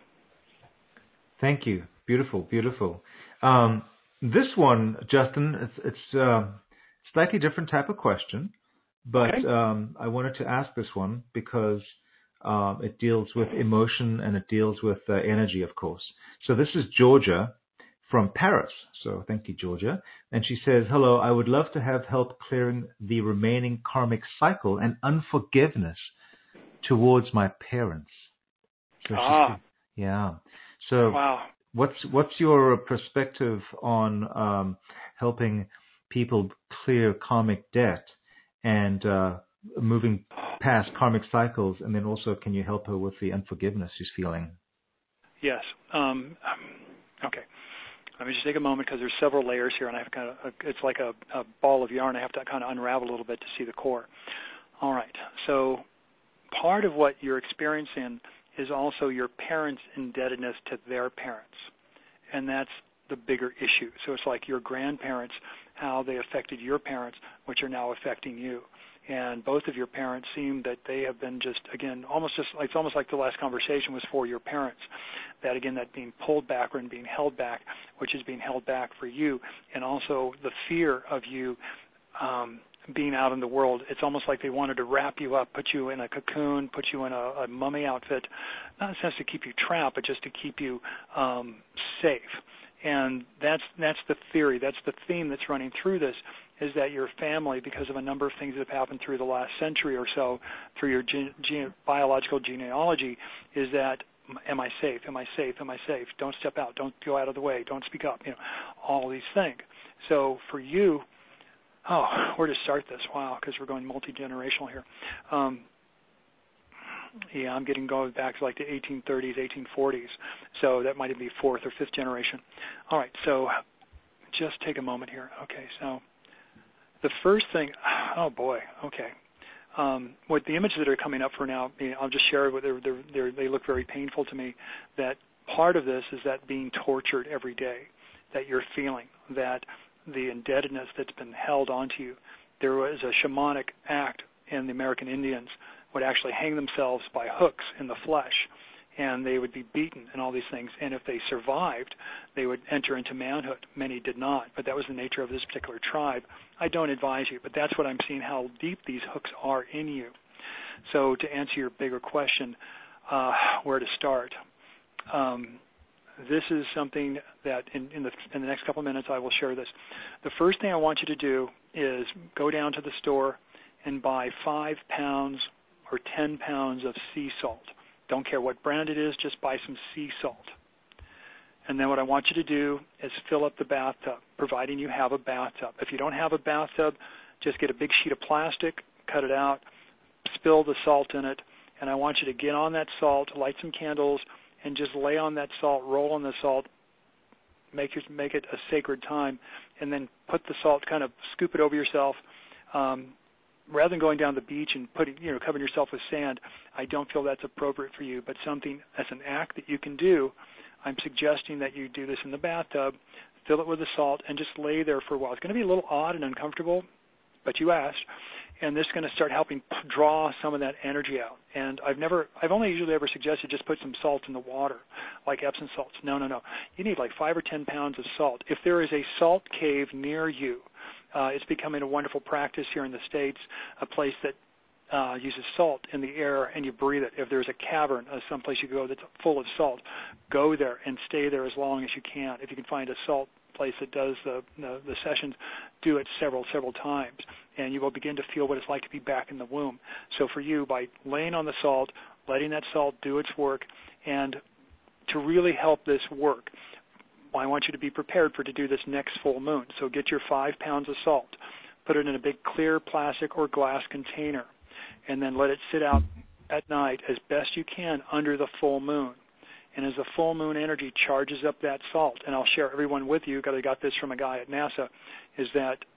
Thank you. Beautiful, beautiful. Um, this one, Justin, it's, it's uh, slightly different type of question, but okay. um, I wanted to ask this one because um, it deals with emotion and it deals with uh, energy, of course. So this is Georgia from Paris. So thank you, Georgia. And she says, hello, I would love to have help clearing the remaining karmic cycle and unforgiveness towards my parents. So ah. She, yeah. So wow. what's what's your perspective on um, helping people clear karmic debt and uh, moving past karmic cycles, and then also can you help her with the unforgiveness she's feeling? Yes. Um, okay. Let me just take a moment because there's several layers here, and I have kind of a, it's like a, a ball of yarn. I have to kind of unravel a little bit to see the core. All right. So part of what you're experiencing is also your parents' indebtedness to their parents, and that's the bigger issue. So it's like your grandparents, how they affected your parents, which are now affecting you. And both of your parents seem that they have been just, again, almost just, it's almost like the last conversation was for your parents. That, again, that being pulled back and being held back, which is being held back for you, and also the fear of you um, being out in the world. It's almost like they wanted to wrap you up, put you in a cocoon, put you in a, a mummy outfit, not in a sense to keep you trapped, but just to keep you um, safe. And that's that's the theory, that's the theme that's running through this, is that your family, because of a number of things that have happened through the last century or so, through your gene, gene, biological genealogy, is that, am I safe, am I safe, am I safe, don't step out, don't go out of the way, don't speak up, you know, all these things. So for you, oh, where to start this? Wow, because we're going multi-generational here. Um, yeah, I'm getting going back to like the eighteen thirties, eighteen forties, so that might be fourth or fifth generation. All right, so just take a moment here. Okay, so the first thing, oh boy, okay. Um, what the images that are coming up for now, you know, I'll just share. They're, they're, they're, they look very painful to me. That part of this is that being tortured every day, that you're feeling, that the indebtedness that's been held onto you. There was a shamanic act in the American Indians would actually hang themselves by hooks in the flesh, and they would be beaten and all these things. And if they survived, they would enter into manhood. Many did not, but that was the nature of this particular tribe. I don't advise you, but that's what I'm seeing, how deep these hooks are in you. So to answer your bigger question, uh, where to start? Um, this is something that in, in, the, in the next couple of minutes I will share this. The first thing I want you to do is go down to the store and buy five pounds or ten pounds of sea salt. Don't care what brand it is, just buy some sea salt. And then what I want you to do is fill up the bathtub, providing you have a bathtub. If you don't have a bathtub, just get a big sheet of plastic, cut it out, spill the salt in it, and I want you to get on that salt, light some candles, and just lay on that salt, roll on the salt, make your, make it a sacred time, and then put the salt, kind of scoop it over yourself. Um, rather than going down the beach and putting, you know, covering yourself with sand, I don't feel that's appropriate for you. But something as an act that you can do, I'm suggesting that you do this in the bathtub, fill it with the salt, and just lay there for a while. It's going to be a little odd and uncomfortable, but you asked, and this is going to start helping draw some of that energy out. And I've never, I've only usually ever suggested just put some salt in the water, like Epsom salts. No, no, no. You need like five or ten pounds of salt. If there is a salt cave near you, Uh, it's becoming a wonderful practice here in the States, a place that uh, uses salt in the air and you breathe it. If there's a cavern, uh, someplace you go that's full of salt, go there and stay there as long as you can. If you can find a salt place that does the, the, the sessions, do it several, several times, and you will begin to feel what it's like to be back in the womb. So for you, by laying on the salt, letting that salt do its work, and to really help this work, I want you to be prepared for to do this next full moon. So get your five pounds of salt, put it in a big clear plastic or glass container, and then let it sit out at night as best you can under the full moon. And as the full moon energy charges up that salt, and I'll share everyone with you because I got this from a guy at NASA, is that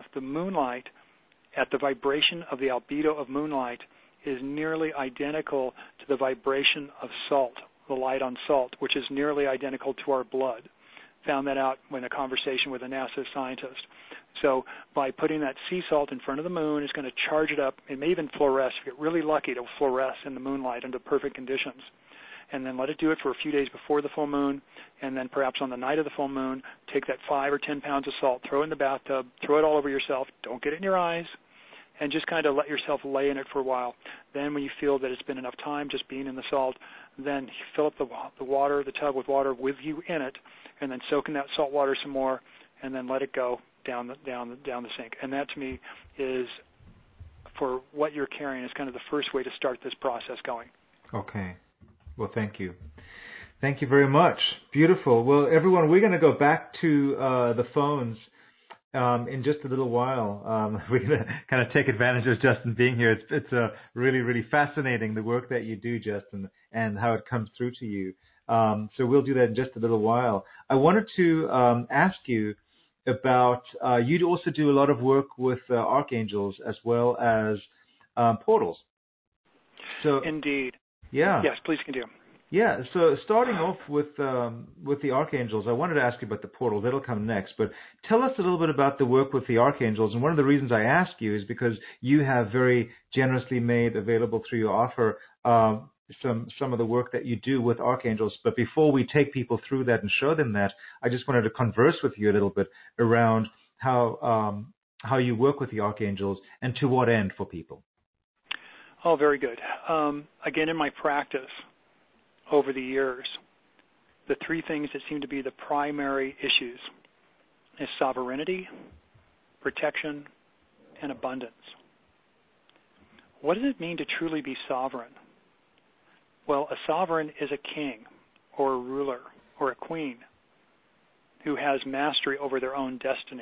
the moonlight, at the vibration of the albedo of moonlight, is nearly identical to the vibration of salt, the light on salt, which is nearly identical to our blood. Found that out in a conversation with a NASA scientist. So by putting that sea salt in front of the moon, it's going to charge it up. It may even fluoresce. If you get really lucky, it'll fluoresce in the moonlight under perfect conditions. And then let it do it for a few days before the full moon, and then perhaps on the night of the full moon, take that five or ten pounds of salt, throw it in the bathtub, throw it all over yourself. Don't get it in your eyes, and just kind of let yourself lay in it for a while. Then when you feel that it's been enough time just being in the salt, then fill up the, the water, the tub with water with you in it, and then soak in that salt water some more, and then let it go down the, down the, down the sink. And that, to me, is, for what you're carrying, is kind of the first way to start this process going. Okay. Well, thank you. Thank you very much. Beautiful. Well, everyone, we're going to go back to uh, the phones um, in just a little while. Um, we're going to kind of take advantage of Justin being here. It's, it's uh, really, really fascinating, the work that you do, Justin, and how it comes through to you. Um, so we'll do that in just a little while. I wanted to um, ask you about, uh, you also do a lot of work with uh, archangels as well as um, portals. So, Indeed. Yeah. Yes, please continue. Yeah. So starting off with um, with the archangels, I wanted to ask you about the portal. That'll come next. But tell us a little bit about the work with the archangels. And one of the reasons I ask you is because you have very generously made available through your offer um, some some of the work that you do with archangels. But before we take people through that and show them that, I just wanted to converse with you a little bit around how um, how you work with the archangels and to what end for people. Oh, very good. Um, again, in my practice over the years, the three things that seem to be the primary issues is sovereignty, protection, and abundance. What does it mean to truly be sovereign? Well, a sovereign is a king or a ruler or a queen who has mastery over their own destiny.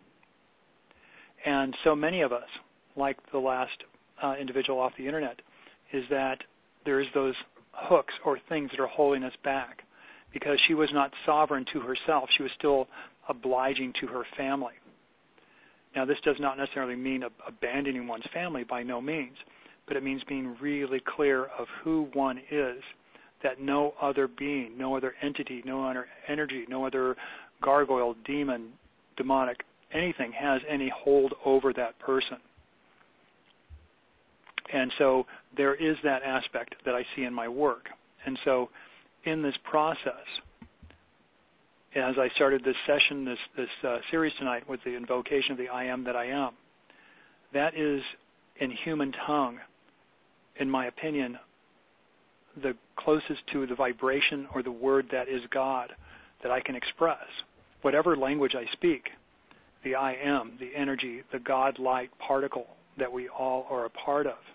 And so many of us, like the last Uh, individual off the internet, is that there's those hooks or things that are holding us back because she was not sovereign to herself. She was still obliging to her family. Now, this does not necessarily mean ab- abandoning one's family, by no means, but it means being really clear of who one is, that no other being, no other entity, no other energy, no other gargoyle, demon, demonic, anything has any hold over that person. And so there is that aspect that I see in my work. And so in this process, as I started this session, this, this uh, series tonight with the invocation of the I am that I am, that is, in human tongue, in my opinion, the closest to the vibration or the word that is God that I can express. Whatever language I speak, the I am, the energy, the God-like particle that we all are a part of.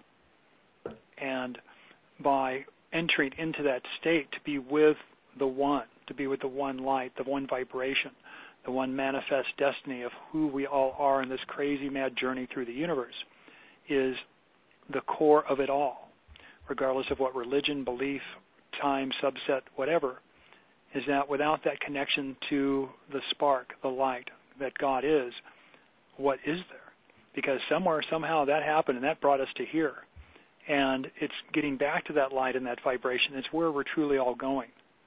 And by entering into that state to be with the one, to be with the one light, the one vibration, the one manifest destiny of who we all are in this crazy mad journey through the universe, is the core of it all, regardless of what religion, belief, time, subset, whatever, is that without that connection to the spark, the light that God is, what is there? Because somewhere, somehow that happened and that brought us to here. And it's getting back to that light and that vibration. It's where we're truly all going.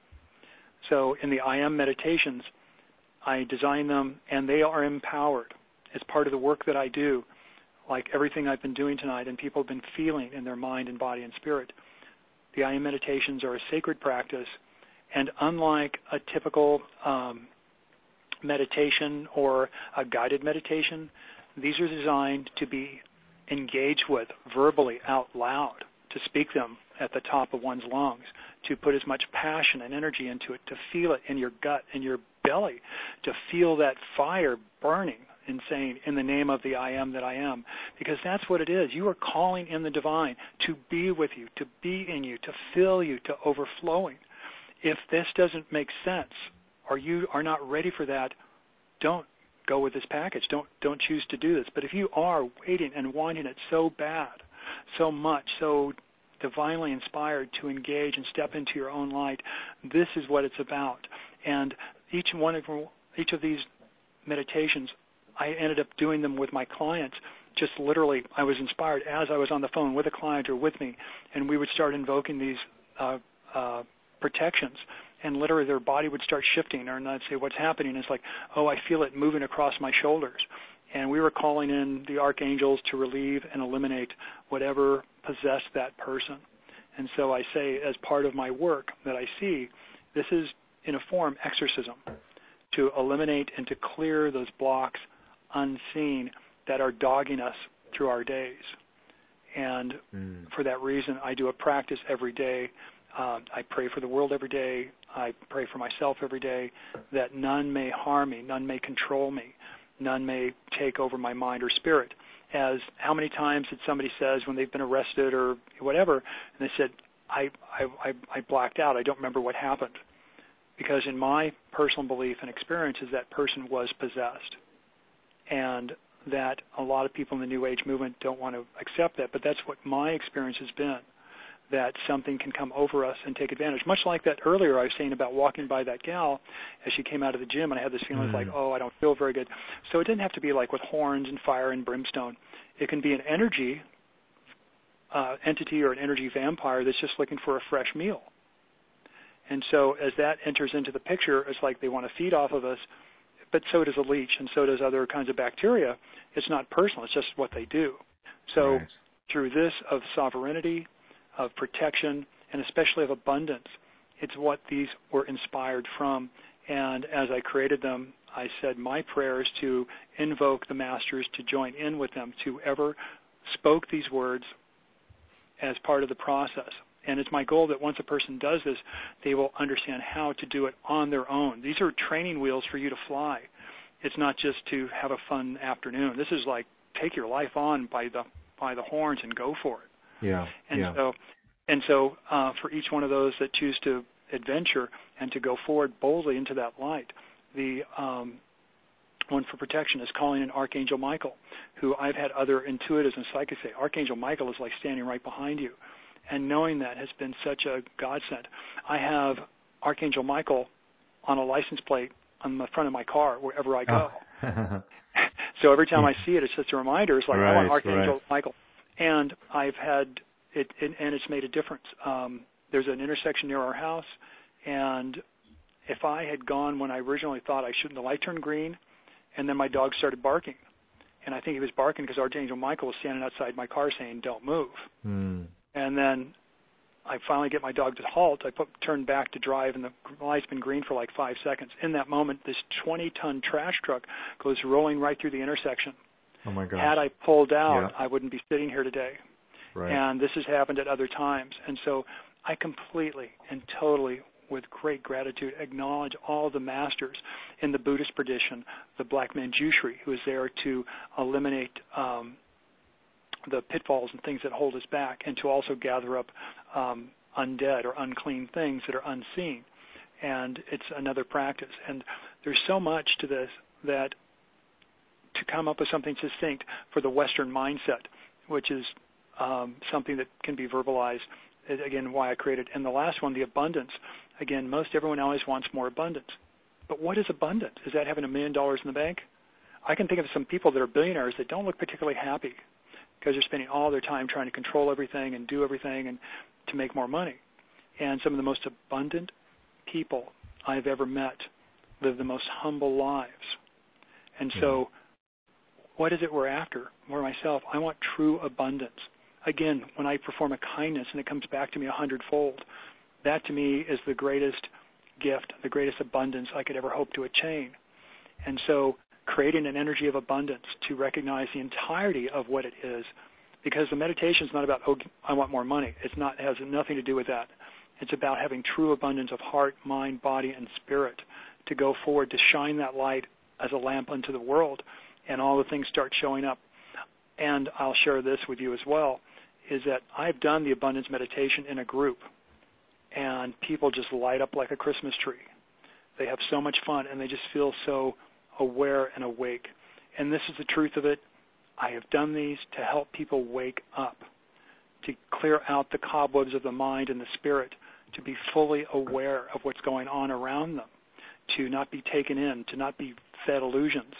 So in the I Am meditations, I design them, and they are empowered. It's part of the work that I do, like everything I've been doing tonight, and people have been feeling in their mind and body and spirit. The I Am meditations are a sacred practice, and unlike a typical um, meditation or a guided meditation, these are designed to be engaged with verbally out loud, to speak them at the top of one's lungs, to put as much passion and energy into it, to feel it in your gut, in your belly, to feel that fire burning and saying, in the name of the I am that I am, because that's what it is. You are calling in the divine to be with you, to be in you, to fill you to overflowing. If this doesn't make sense, or you are not ready for that, don't go with this package. Don't don't choose to do this. But if you are waiting and wanting it so bad, so much, so divinely inspired to engage and step into your own light, this is what it's about. And each one of each of these meditations I ended up doing them with my clients. Just literally, I was inspired as I was on the phone with a client or with me, and we would start invoking these uh, uh, protections, and literally their body would start shifting, and I'd say, what's happening? It's like, oh, I feel it moving across my shoulders. And we were calling in the archangels to relieve and eliminate whatever possessed that person. And so I say, as part of my work that I see, this is, in a form, exorcism, to eliminate and to clear those blocks unseen that are dogging us through our days. And mm. for that reason, I do a practice every day. Uh, I pray for the world every day. I pray for myself every day, that none may harm me, none may control me, none may take over my mind or spirit. As how many times did somebody says when they've been arrested or whatever, and they said, I, I, I, I blacked out, I don't remember what happened. Because in my personal belief and experience is that person was possessed. And that a lot of people in the New Age movement don't want to accept that, but that's what my experience has been, that something can come over us and take advantage. Much like that earlier I was saying about walking by that gal as she came out of the gym, and I had this feeling mm. like, oh, I don't feel very good. So it didn't have to be like with horns and fire and brimstone. It can be an energy uh, entity or an energy vampire that's just looking for a fresh meal. And so as that enters into the picture, it's like they want to feed off of us, but so does a leech, and so does other kinds of bacteria. It's not personal. It's just what they do. So right. through this of sovereignty, of protection, and especially of abundance, it's what these were inspired from. And as I created them, I said my prayer is to invoke the masters to join in with them, to ever spoke these words as part of the process. And it's my goal that once a person does this, they will understand how to do it on their own. These are training wheels for you to fly. It's not just to have a fun afternoon. This is like take your life on by the by the horns and go for it. Yeah. And yeah. so, and so uh, for each one of those that choose to adventure and to go forward boldly into that light, the um, one for protection is calling in Archangel Michael, who I've had other intuitives and psychics say, Archangel Michael is like standing right behind you. And knowing that has been such a godsend. I have Archangel Michael on a license plate on the front of my car wherever I go. Oh. So every time I see it, it's just a reminder. It's like, right, I want Archangel right. Michael. And I've had it, it, and it's made a difference. Um, there's an intersection near our house, and if I had gone when I originally thought I shouldn't, the light turned green, and then my dog started barking. And I think he was barking because Archangel Michael was standing outside my car saying, don't move. Mm. And then I finally get my dog to halt. I put, turn back to drive, and the light's been green for like five seconds. In that moment, this twenty-ton trash truck goes rolling right through the intersection. Oh, my gosh. Had I pulled out, yeah. I wouldn't be sitting here today. Right. And this has happened at other times. And so I completely and totally, with great gratitude, acknowledge all the masters in the Buddhist tradition, the Black Manjushri, who is there to eliminate um, the pitfalls and things that hold us back, and to also gather up um, undead or unclean things that are unseen. And it's another practice. And there's so much to this that to come up with something succinct for the Western mindset, which is um, something that can be verbalized, again, why I created. And the last one, the abundance. Again, most everyone always wants more abundance. But what is abundance? Is that having a million dollars in the bank? I can think of some people that are billionaires that don't look particularly happy, because they're spending all their time trying to control everything and do everything and to make more money. And some of the most abundant people I've ever met live the most humble lives. And yeah. so what is it we're after? For myself, I want true abundance. Again, when I perform a kindness and it comes back to me a hundredfold, that to me is the greatest gift, the greatest abundance I could ever hope to attain. And so creating an energy of abundance to recognize the entirety of what it is, because the meditation is not about, oh, I want more money. It's not, it has nothing to do with that. It's about having true abundance of heart, mind, body, and spirit to go forward, to shine that light as a lamp unto the world, and all the things start showing up. And I'll share this with you as well, is that I've done the abundance meditation in a group, and people just light up like a Christmas tree. They have so much fun, and they just feel so aware and awake. And this is the truth of it. I have done these to help people wake up, to clear out the cobwebs of the mind and the spirit, to be fully aware of what's going on around them, to not be taken in, to not be fed illusions.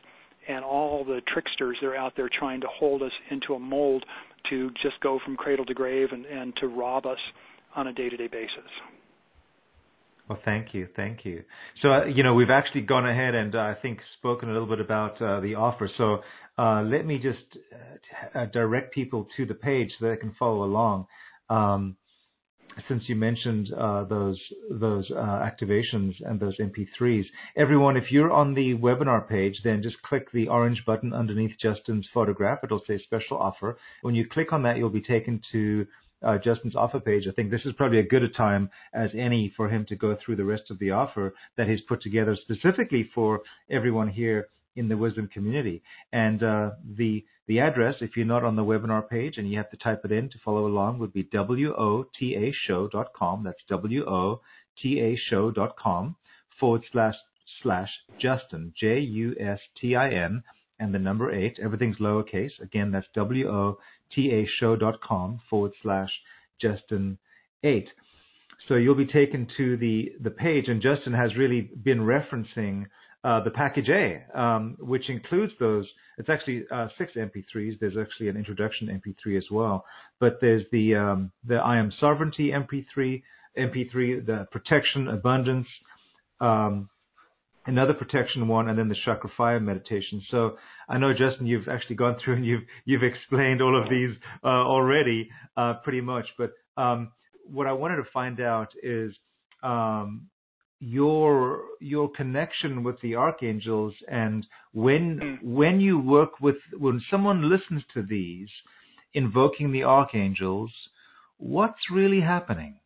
and all the tricksters that are out there trying to hold us into a mold to just go from cradle to grave and, and to rob us on a day-to-day basis. Well, thank you, thank you. So, uh, you know, we've actually gone ahead and uh, I think spoken a little bit about uh, the offer. So uh, let me just uh, direct people to the page so they can follow along. Um, since you mentioned uh, those those uh, activations and those M P threes, everyone, if you're on the webinar page, then just click the orange button underneath Justin's photograph. It'll say special offer. When you click on that, you'll be taken to Uh, Justin's offer page. I think this is probably a good a time as any for him to go through the rest of the offer that he's put together specifically for everyone here in the Wisdom community. And uh, the the address, if you're not on the webinar page and you have to type it in to follow along, would be W O T A show dot com. That's W O T A show dot com forward slash slash Justin, J U S T I N, and the number eight. Everything's lowercase. Again, that's W O T A show dot com forward slash Justin eight. So you'll be taken to the, the page, and Justin has really been referencing uh, the package A, um, which includes those. It's actually uh, six M P threes. There's actually an introduction M P three as well. But there's the um, the I Am Sovereignty M P three, M P three, the Protection, Abundance, um, another protection one, and then the chakra fire meditation. So I know, Justin, you've actually gone through and you've you've explained all of these uh, already, uh, pretty much. But um, what I wanted to find out is um, your your connection with the archangels, and when when you work with when someone listens to these, invoking the archangels, what's really happening?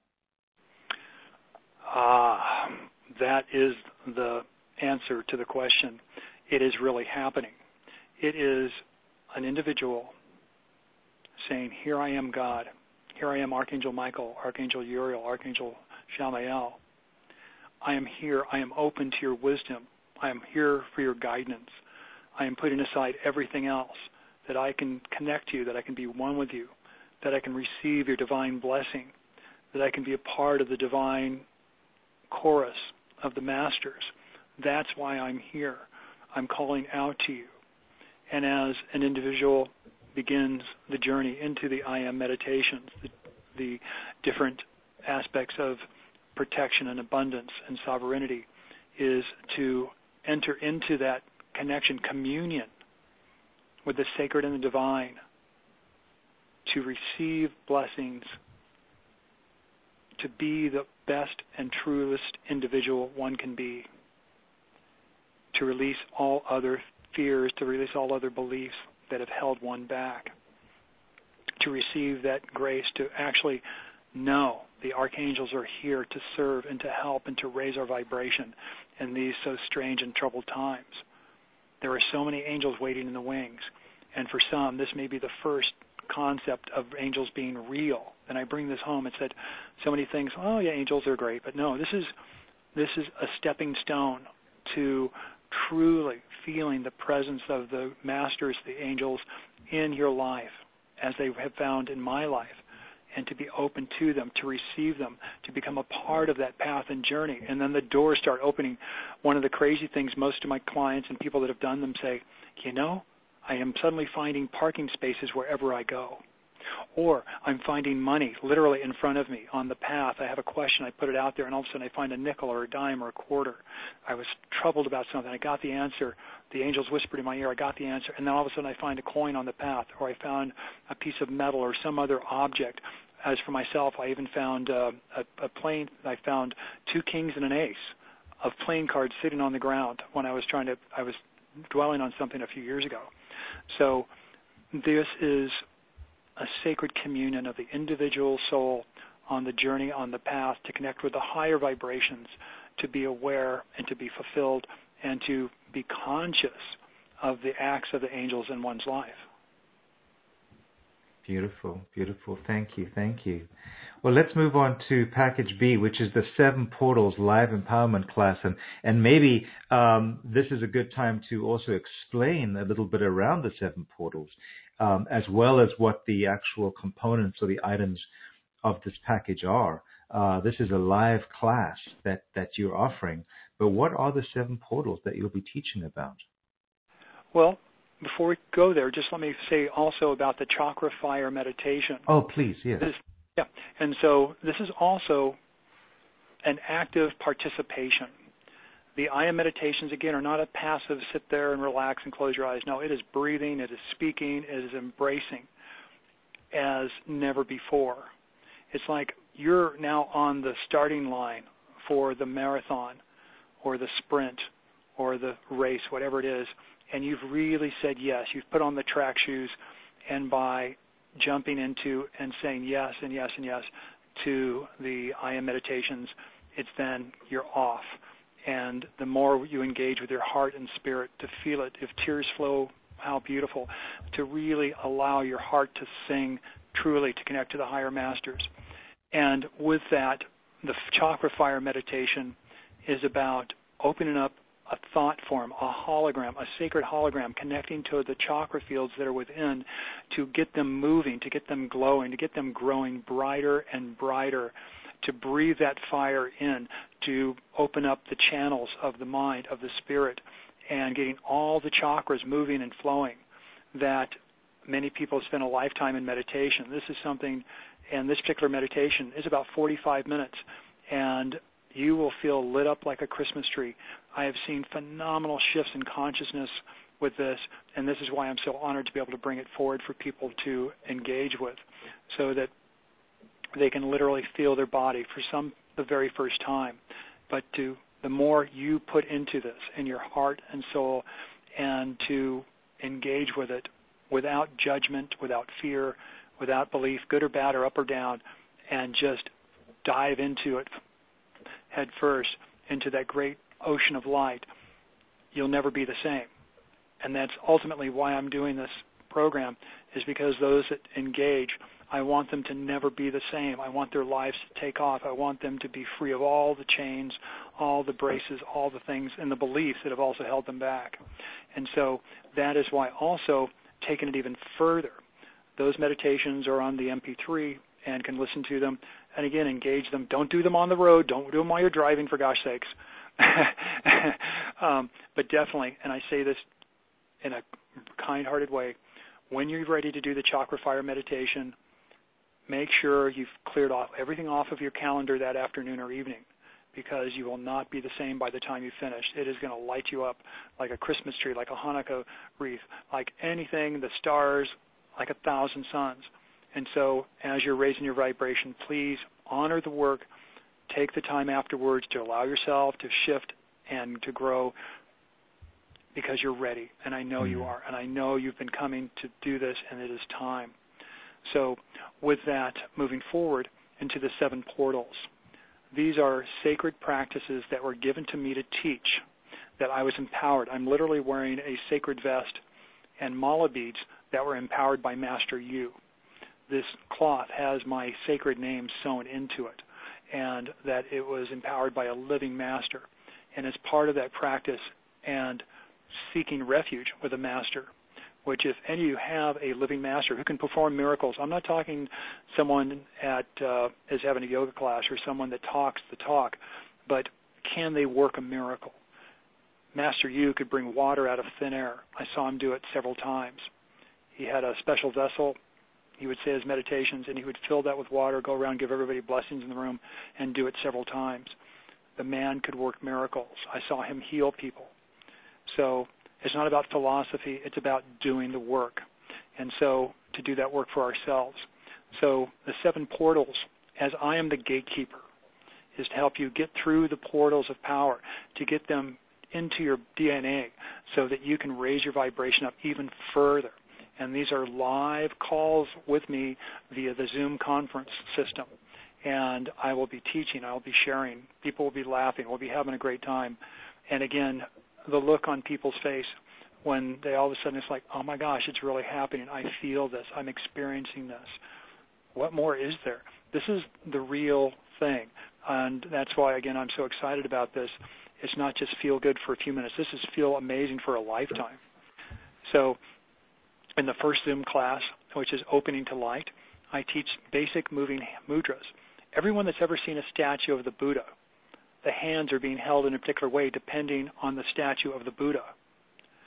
Ah, that is the answer to the question. It is really happening. It is an individual saying, here I am, God. Here I am, Archangel Michael, Archangel Uriel, Archangel Shamael. I am here. I am open to your wisdom. I am here for your guidance. I am putting aside everything else, that I can connect to you, that I can be one with you, that I can receive your divine blessing, that I can be a part of the divine chorus of the masters. That's why I'm here. I'm calling out to you. And as an individual begins the journey into the I Am meditations, the, the different aspects of protection and abundance and sovereignty, is to enter into that connection, communion with the sacred and the divine, to receive blessings, to be the best and truest individual one can be, to release all other fears, to release all other beliefs that have held one back, to receive that grace to actually know the archangels are here to serve and to help and to raise our vibration in these so strange and troubled times. There are so many angels waiting in the wings, and for some, this may be the first concept of angels being real. And I bring this home and said, so many things, oh yeah, angels are great, but no, this is this is a stepping stone to truly feeling the presence of the masters, the angels, in your life, as they have found in my life, and to be open to them, to receive them, to become a part of that path and journey. And then the doors start opening. One of the crazy things most of my clients and people that have done them say, you know, I am suddenly finding parking spaces wherever I go. Or I'm finding money literally in front of me on the path. I have a question, I put it out there, and all of a sudden I find a nickel or a dime or a quarter. I was troubled about something. I got the answer. The angels whispered in my ear, I got the answer. And then all of a sudden I find a coin on the path, or I found a piece of metal or some other object. As for myself, I even found uh, a, a plane. I found two kings and an ace of playing cards sitting on the ground when I was trying to, I was dwelling on something a few years ago. So this is a sacred communion of the individual soul on the journey, on the path to connect with the higher vibrations, to be aware and to be fulfilled and to be conscious of the acts of the angels in one's life. Beautiful, beautiful. Thank you, thank you. Well, let's move on to package B, which is the Seven Portals Live Empowerment class. And, and maybe um, this is a good time to also explain a little bit around the Seven Portals, um, as well as what the actual components or the items of this package are. Uh, this is a live class that, that you're offering. But what are the Seven Portals that you'll be teaching about? Well, before we go there, just let me say also about the chakra fire meditation. Oh, please, yes. This, yeah, and so this is also an active participation. The I Am meditations, again, are not a passive sit there and relax and close your eyes. No, it is breathing, it is speaking, it is embracing as never before. It's like you're now on the starting line for the marathon or the sprint or the race, whatever it is, and you've really said yes. You've put on the track shoes, and by jumping into and saying yes and yes and yes to the I Am meditations, it's then you're off. And the more you engage with your heart and spirit to feel it, if tears flow, how beautiful, to really allow your heart to sing truly, to connect to the higher masters. And with that, the chakra fire meditation is about opening up a thought form, a hologram, a sacred hologram, connecting to the chakra fields that are within to get them moving, to get them glowing, to get them growing brighter and brighter, to breathe that fire in, to open up the channels of the mind, of the spirit, and getting all the chakras moving and flowing. That many people spend a lifetime in meditation. This is something, and this particular meditation is about forty-five minutes, and you will feel lit up like a Christmas tree. I have seen phenomenal shifts in consciousness with this, and this is why I'm so honored to be able to bring it forward for people to engage with, so that they can literally feel their body for some the very first time. But to the more you put into this in your heart and soul, and to engage with it without judgment, without fear, without belief, good or bad or up or down, and just dive into it head first into that great ocean of light, you'll never be the same. And that's ultimately why I'm doing this program, is because those that engage, I want them to never be the same. I want their lives to take off. I want them to be free of all the chains, all the braces, all the things and the beliefs that have also held them back. And so that is why also taking it even further, those meditations are on the M P three and can listen to them. And again, engage them. Don't do them on the road. Don't do them while you're driving, for gosh sakes. um, but definitely, and I say this in a kind-hearted way, when you're ready to do the chakra fire meditation, make sure you've cleared off everything off of your calendar that afternoon or evening, because you will not be the same by the time you finish. It is going to light you up like a Christmas tree, like a Hanukkah wreath, like anything, the stars, like a thousand suns. And so as you're raising your vibration, please honor the work. Take the time afterwards to allow yourself to shift and to grow, because you're ready. And I know you are. And I know you've been coming to do this, and it is time. So with that, moving forward into the seven portals, these are sacred practices that were given to me to teach, that I was empowered. I'm literally wearing a sacred vest and mala beads that were empowered by Master Yu. This cloth has my sacred name sewn into it, and that it was empowered by a living master. And as part of that practice and seeking refuge with a master, which if any of you have a living master who can perform miracles, I'm not talking someone at uh, is having a yoga class or someone that talks the talk, but can they work a miracle? Master Yu could bring water out of thin air. I saw him do it several times. He had a special vessel. He would say his meditations, and he would fill that with water, go around, give everybody blessings in the room, and do it several times. The man could work miracles. I saw him heal people. So it's not about philosophy. It's about doing the work. And so to do that work for ourselves. So the seven portals, as I am the gatekeeper, is to help you get through the portals of power, to get them into your D N A so that you can raise your vibration up even further. And these are live calls with me via the Zoom conference system. And I will be teaching. I will be sharing. People will be laughing. We'll be having a great time. And again, the look on people's face when they all of a sudden, it's like, oh my gosh, it's really happening. I feel this. I'm experiencing this. What more is there? This is the real thing. And that's why, again, I'm so excited about this. It's not just feel good for a few minutes. This is feel amazing for a lifetime. So in the first Zoom class, which is Opening to Light, I teach basic moving mudras. Everyone that's ever seen a statue of the Buddha, the hands are being held in a particular way depending on the statue of the Buddha.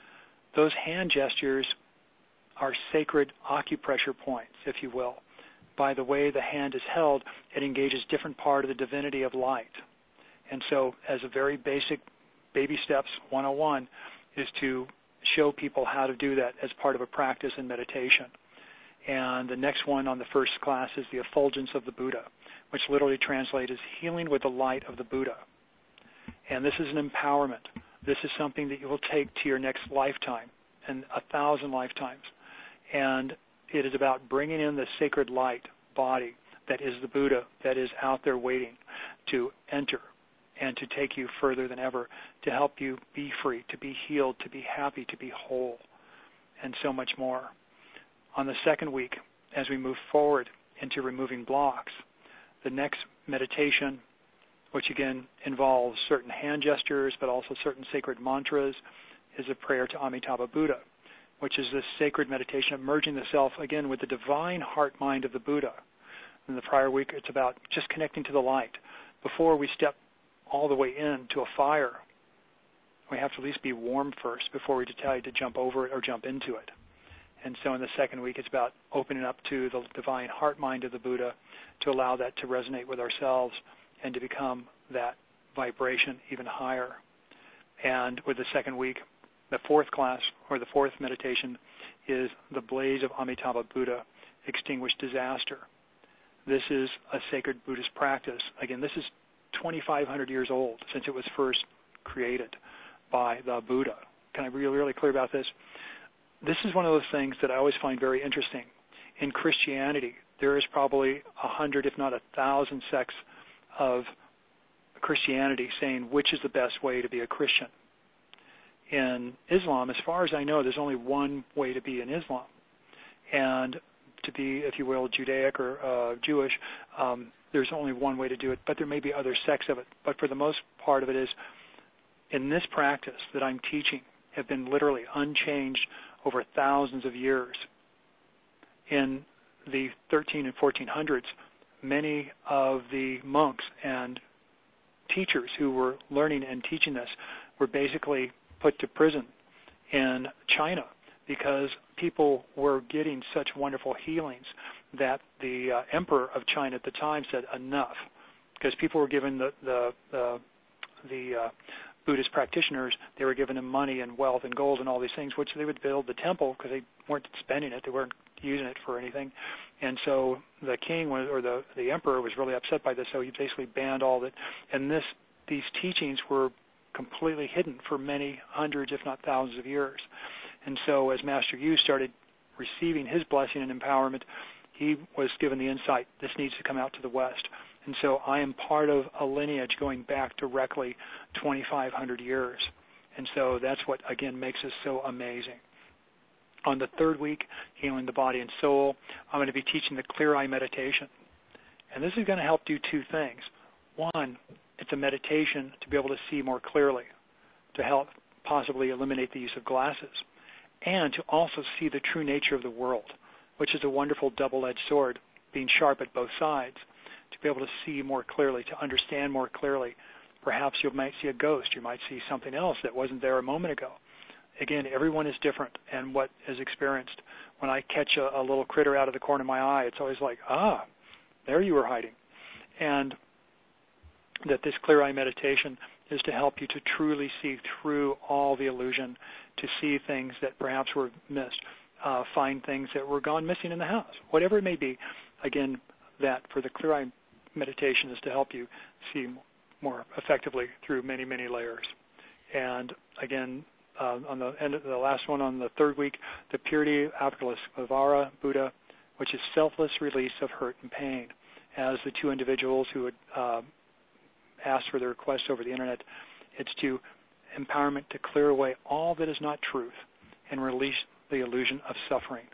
those hand gestures are sacred acupressure points, if you will. By the way the hand is held, it engages different part of the divinity of light. And so as a very basic baby steps one oh one is to show people how to do that as part of a practice in meditation. And the next one on the first class is the effulgence of the Buddha, which literally translates as healing with the light of the Buddha. And this is an empowerment. This is something that you will take to your next lifetime and a thousand lifetimes. And it is about bringing in the sacred light body that is the Buddha, that is out there waiting to enter and to take you further than ever, to help you be free, to be healed, to be happy, to be whole, and so much more. On the second week, as we move forward into removing blocks, the next meditation, which again involves certain hand gestures, but also certain sacred mantras, is a prayer to Amitabha Buddha, which is this sacred meditation of merging the self, again, with the divine heart mind of the Buddha. In the prior week, it's about just connecting to the light. Before we step all the way into a fire, we have to at least be warm first before we decide to jump over it or jump into it. And so in the second week, it's about opening up to the divine heart mind of the Buddha to allow that to resonate with ourselves and to become that vibration even higher. And with the second week, the fourth class, or the fourth meditation, is the blaze of Amitabha Buddha, extinguish disaster. This is a sacred Buddhist practice. Again, this is twenty-five hundred years old since it was first created by the Buddha. Can I be really, really clear about this? This is one of those things that I always find very interesting. In Christianity, there is probably a hundred, if not a thousand sects of Christianity saying which is the best way to be a Christian. In Islam, as far as I know, there's only one way to be in Islam. And to be, if you will, Judaic or uh, Jewish, um, there's only one way to do it, but there may be other sects of it. But for the most part of it is, in this practice that I'm teaching, have been literally unchanged over thousands of years. In the thirteen and fourteen hundreds, many of the monks and teachers who were learning and teaching this were basically put to prison in China because people were getting such wonderful healings that the uh, emperor of China at the time said enough, because people were given the the the, the uh, Buddhist practitioners, they were giving them money and wealth and gold and all these things, which they would build the temple because they weren't spending it, they weren't using it for anything. And so the king was, or the the emperor was really upset by this, so he basically banned all that. And this these teachings were completely hidden for many hundreds, if not thousands of years. And so as Master Yu started receiving his blessing and empowerment, he was given the insight, this needs to come out to the West. And so I am part of a lineage going back directly twenty-five hundred years. And so that's what, again, makes us so amazing. On the third week, healing the body and soul, I'm going to be teaching the clear eye meditation. And this is going to help do two things. One, it's a meditation to be able to see more clearly, to help possibly eliminate the use of glasses, and to also see the true nature of the world, which is a wonderful double-edged sword, being sharp at both sides, to be able to see more clearly, to understand more clearly. Perhaps you might see a ghost. You might see something else that wasn't there a moment ago. Again, everyone is different, and what is experienced. When I catch a, a little critter out of the corner of my eye, it's always like, ah, there you were hiding. And that this clear eye meditation is to help you to truly see through all the illusion, to see things that perhaps were missed, uh, find things that were gone missing in the house, whatever it may be. Again, that for the clear eye meditation is to help you see more effectively through many, many layers. And again, uh, on the end of the last one, on the third week, the purity of Vara Buddha, which is selfless release of hurt and pain. As the two individuals who had uh, asked for the request over the internet, it's to empowerment to clear away all that is not truth and release the illusion of suffering.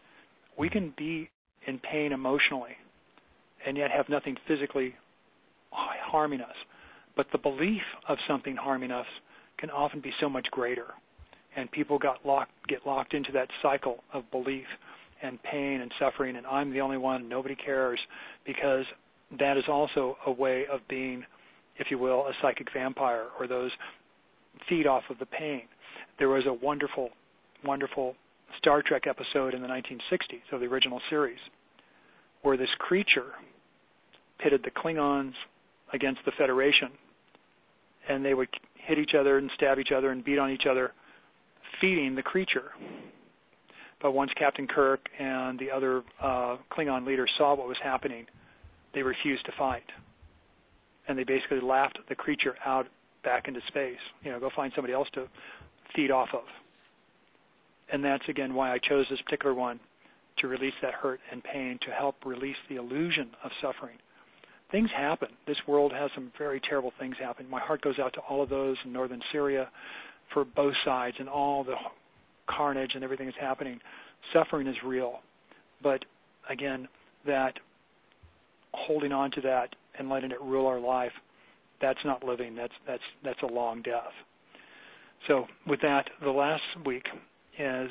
We can be in pain emotionally and yet have nothing physically harming us. But the belief of something harming us can often be so much greater. And people got locked, get locked into that cycle of belief and pain and suffering, and I'm the only one, nobody cares, because that is also a way of being, if you will, a psychic vampire, or those feed off of the pain. There was a wonderful wonderful Star Trek episode in the nineteen sixties of the original series, where this creature pitted the Klingons against the Federation, and they would hit each other and stab each other and beat on each other, feeding the creature. But once Captain Kirk and the other uh, Klingon leaders saw what was happening, they refused to fight. And they basically laughed the creature out back into space. You know, go find somebody else to feed off of. And that's, again, why I chose this particular one, to release that hurt and pain, to help release the illusion of suffering. Things happen. This world has some very terrible things happen. My heart goes out to all of those in northern Syria for both sides and all the carnage and everything that's happening. Suffering is real. But, again, that holding on to that and letting it rule our life, that's not living. That's that's that's a long death. So with that, the last week is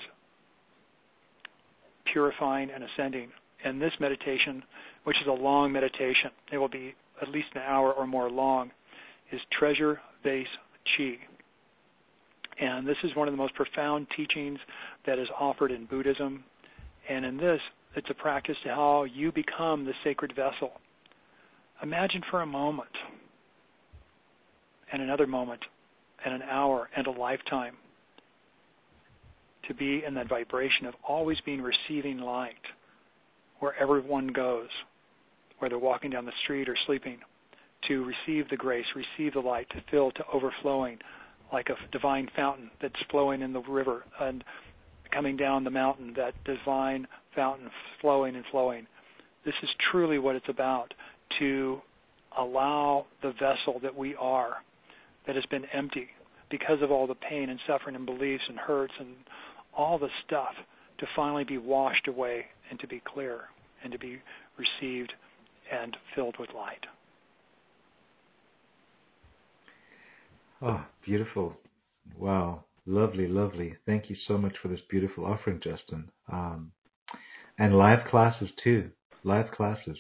purifying and ascending. And this meditation, which is a long meditation, it will be at least an hour or more long, is Treasure Vase Chi. And this is one of the most profound teachings that is offered in Buddhism. And in this, it's a practice to how you become the sacred vessel. Imagine for a moment, and another moment, and an hour, and a lifetime, to be in that vibration of always being receiving light wherever one goes, whether walking down the street or sleeping, to receive the grace, receive the light, to fill to overflowing like a divine fountain that's flowing in the river and coming down the mountain, that divine fountain flowing and flowing. This is truly what it's about, to allow the vessel that we are, that has been empty because of all the pain and suffering and beliefs and hurts and all the stuff, to finally be washed away and to be clear and to be received and filled with light. Oh, beautiful. Wow. Lovely, lovely. Thank you so much for this beautiful offering, Justin. Um, and live classes too. Live classes.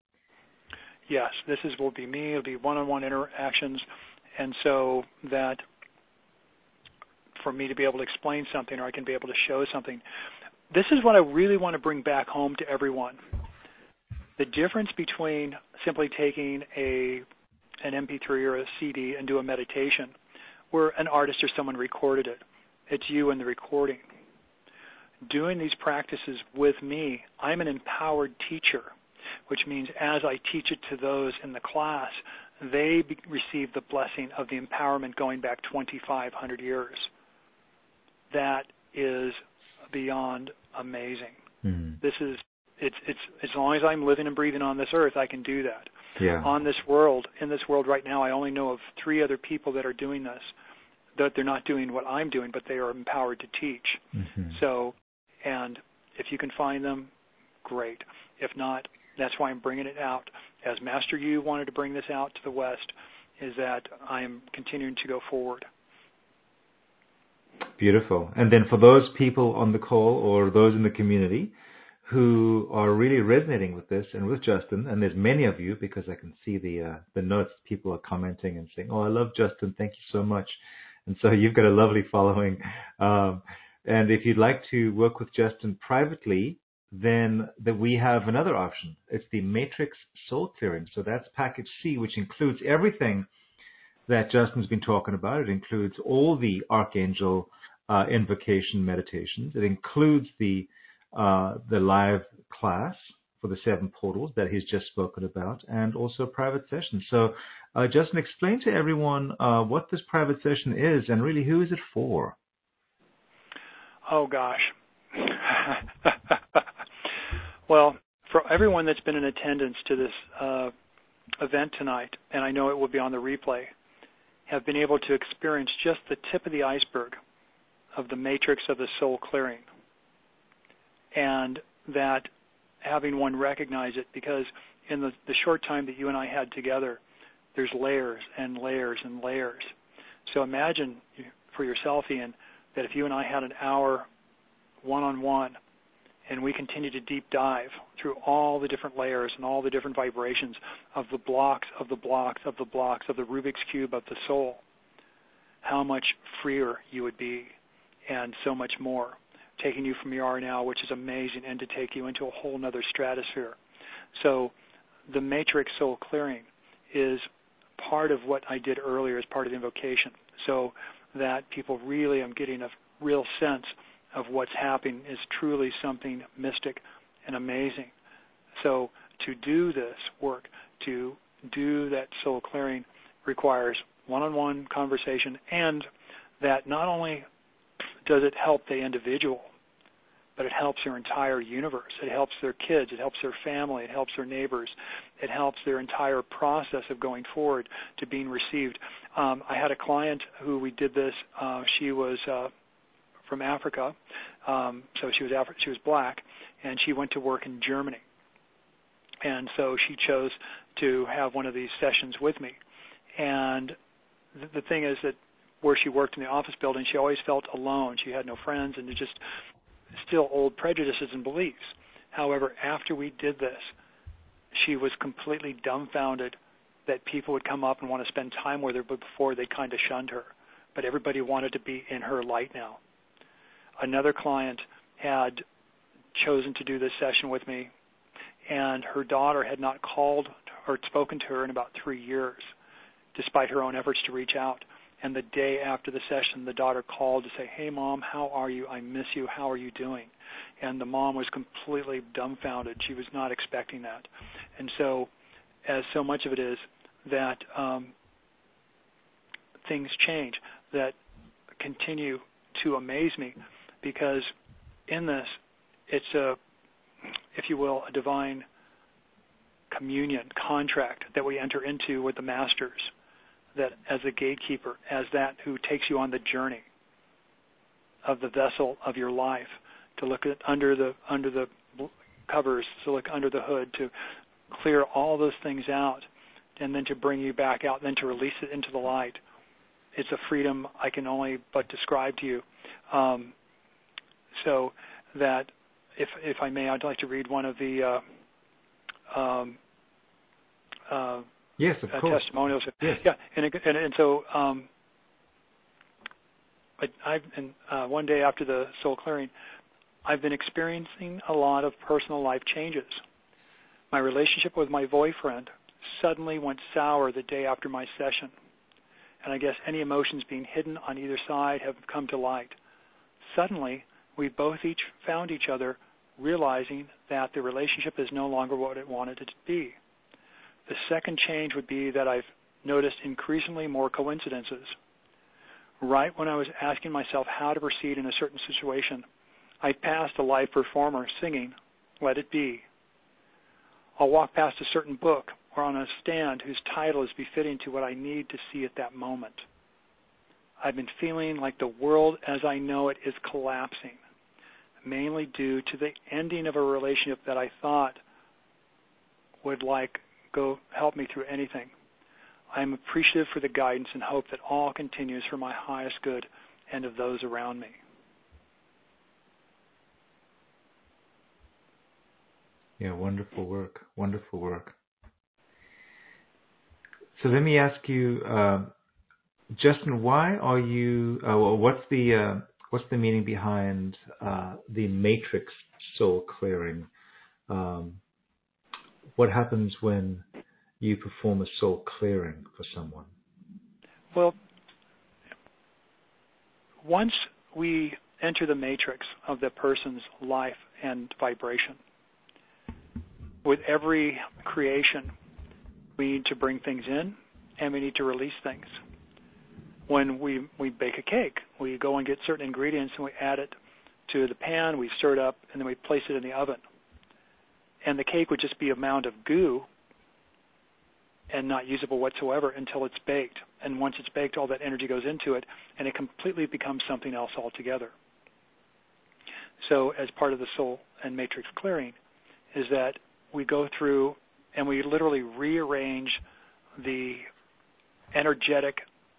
Yes, this is will be me. It'll be one-on-one interactions. And so that for me to be able to explain something, or I can be able to show something, this is what I really want to bring back home to everyone. The difference between simply taking a an M P three or a C D and do a meditation where an artist or someone recorded it. It's you and the recording. Doing these practices with me, I'm an empowered teacher, which means as I teach it to those in the class, they be, receive the blessing of the empowerment going back twenty-five hundred years. That is beyond amazing. Mm-hmm. This is it's it's as long as I'm living and breathing on this earth, I can do that. Yeah. On this world, in this world right now, I only know of three other people that are doing this. That they're not doing what I'm doing, but they are empowered to teach. Mm-hmm. So, and if you can find them, great. If not, that's why I'm bringing it out. As Master Yu wanted to bring this out to the West, is that I am continuing to go forward. Beautiful. And then for those people on the call or those in the community who are really resonating with this and with Justin, and there's many of you because I can see the uh, the notes, people are commenting and saying, oh, I love Justin, thank you so much. And so you've got a lovely following. Um, and if you'd like to work with Justin privately, then that we have another option. It's the Matrix Soul Clearing. So that's package C, which includes everything that Justin's been talking about. It includes all the Archangel uh, invocation meditations. It includes the uh, the live class for the seven portals that he's just spoken about, and also private sessions. So uh, Justin, explain to everyone uh, what this private session is and really who is it for? Oh, gosh. Well, for everyone that's been in attendance to this uh, event tonight, and I know it will be on the replay, have been able to experience just the tip of the iceberg of the matrix of the soul clearing. And that having one recognize it, because in the, the short time that you and I had together, there's layers and layers and layers. So imagine for yourself, Ian, that if you and I had an hour one-on-one and we continue to deep dive through all the different layers and all the different vibrations of the blocks, of the blocks, of the blocks, of the Rubik's Cube of the soul, how much freer you would be and so much more, taking you from where you are now, which is amazing, and to take you into a whole other stratosphere. So the matrix soul clearing is part of what I did earlier as part of the invocation, so that people really are getting a real sense of what's happening is truly something mystic and amazing. So to do this work, to do that soul clearing, requires one-on-one conversation, and that not only does it help the individual, but it helps their entire universe. It helps their kids. It helps their family. It helps their neighbors. It helps their entire process of going forward to being received. Um, I had a client who we did this. Uh, she was uh, from Africa, um, so she was Afri- she was black, and she went to work in Germany. And so she chose to have one of these sessions with me. And th- the thing is that where she worked in the office building, she always felt alone. She had no friends, and it just still old prejudices and beliefs. However, after we did this, she was completely dumbfounded that people would come up and want to spend time with her, but before they kind of shunned her. But everybody wanted to be in her light now. Another client had chosen to do this session with me, and her daughter had not called or spoken to her in about three years, despite her own efforts to reach out. And the day after the session, the daughter called to say, "Hey, Mom, how are you? I miss you. How are you doing?" And the mom was completely dumbfounded. She was not expecting that. And so, as so much of it is, that um, things change, that continue to amaze me, because in this, it's a, if you will, a divine communion, contract that we enter into with the masters, that as a gatekeeper, as that who takes you on the journey of the vessel of your life, to look at under the under the covers, to look under the hood, to clear all those things out, and then to bring you back out, and then to release it into the light. It's a freedom I can only but describe to you. Um, so that, if if I may, I'd like to read one of the uh, um, uh, yes, of uh, course. testimonials. Yes. Yeah, and, and and so um, I, I've and uh, one day after the soul clearing, I've been experiencing a lot of personal life changes. My relationship with my boyfriend suddenly went sour the day after my session, and I guess any emotions being hidden on either side have come to light. Suddenly, we both each found each other, realizing that the relationship is no longer what it wanted it to be. The second change would be that I've noticed increasingly more coincidences. Right when I was asking myself how to proceed in a certain situation, I passed a live performer singing, "Let It Be." I'll walk past a certain book or on a stand whose title is befitting to what I need to see at that moment. I've been feeling like the world as I know it is collapsing, mainly due to the ending of a relationship that I thought would like go help me through anything. I am appreciative for the guidance and hope that all continues for my highest good and of those around me. Yeah, wonderful work, wonderful work. So let me ask you, uh, Justin, why are you? Uh, well, what's the uh, what's the meaning behind uh, the matrix soul clearing? Um, what happens when you perform a soul clearing for someone? Well, once we enter the matrix of the person's life and vibration, with every creation, we need to bring things in and we need to release things. When we, we bake a cake, we go and get certain ingredients and we add it to the pan, we stir it up, and then we place it in the oven. And the cake would just be a mound of goo and not usable whatsoever until it's baked. And once it's baked, all that energy goes into it, and it completely becomes something else altogether. So as part of the soul and matrix clearing is that we go through and we literally rearrange the energetic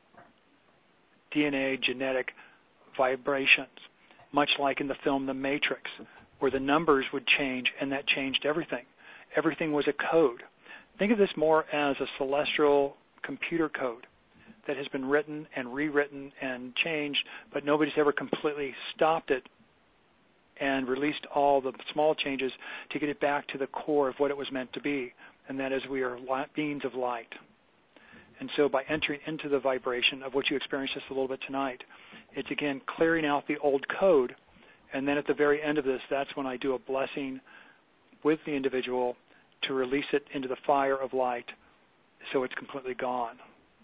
D N A genetic vibrations, much like in the film The Matrix, where the numbers would change and that changed everything. Everything was a code. Think of this more as a celestial computer code that has been written and rewritten and changed, but nobody's ever completely stopped it and released all the small changes to get it back to the core of what it was meant to be, and that is we are beings of light. And so by entering into the vibration of what you experienced just a little bit tonight, it's again clearing out the old code, and then at the very end of this, that's when I do a blessing with the individual to release it into the fire of light so it's completely gone.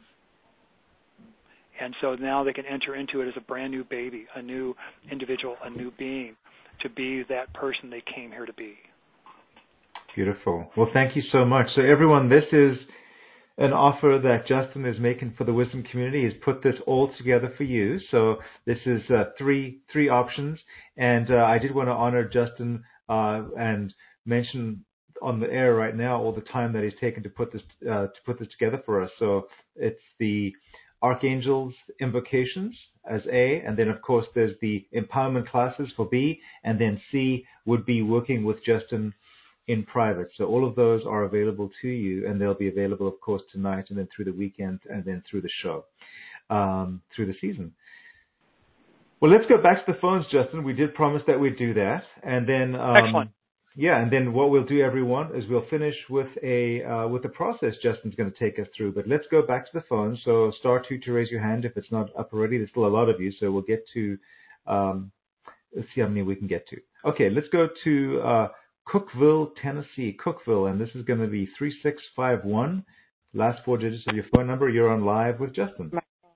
And so now they can enter into it as a brand new baby, a new individual, a new being, to be that person they came here to be. Beautiful. Well, thank you so much. So everyone, this is an offer that Justin is making for the Wisdom community. He's put this all together for you. So this is uh, three three options. And uh, I did want to honor Justin uh, and mention on the air right now all the time that he's taken to put this uh, to put this together for us. So it's the Archangels Invocations as A, and then of course there's the Empowerment Classes for B, and then C would be working with Justin in private. So all of those are available to you, and they'll be available, of course, tonight and then through the weekend and then through the show, um, through the season. Well, let's go back to the phones, Justin. We did promise that we'd do that. And then, um, Excellent. Yeah, and then what we'll do, everyone, is we'll finish with a uh, with the process Justin's going to take us through. But let's go back to the phone. So star two to raise your hand if it's not up already. There's still a lot of you, so we'll get to, um, let's see how many we can get to. Okay, let's go to uh, Cookville, Tennessee. Cookville, and this is going to be three six five one. Last four digits of your phone number. You're on live with Justin.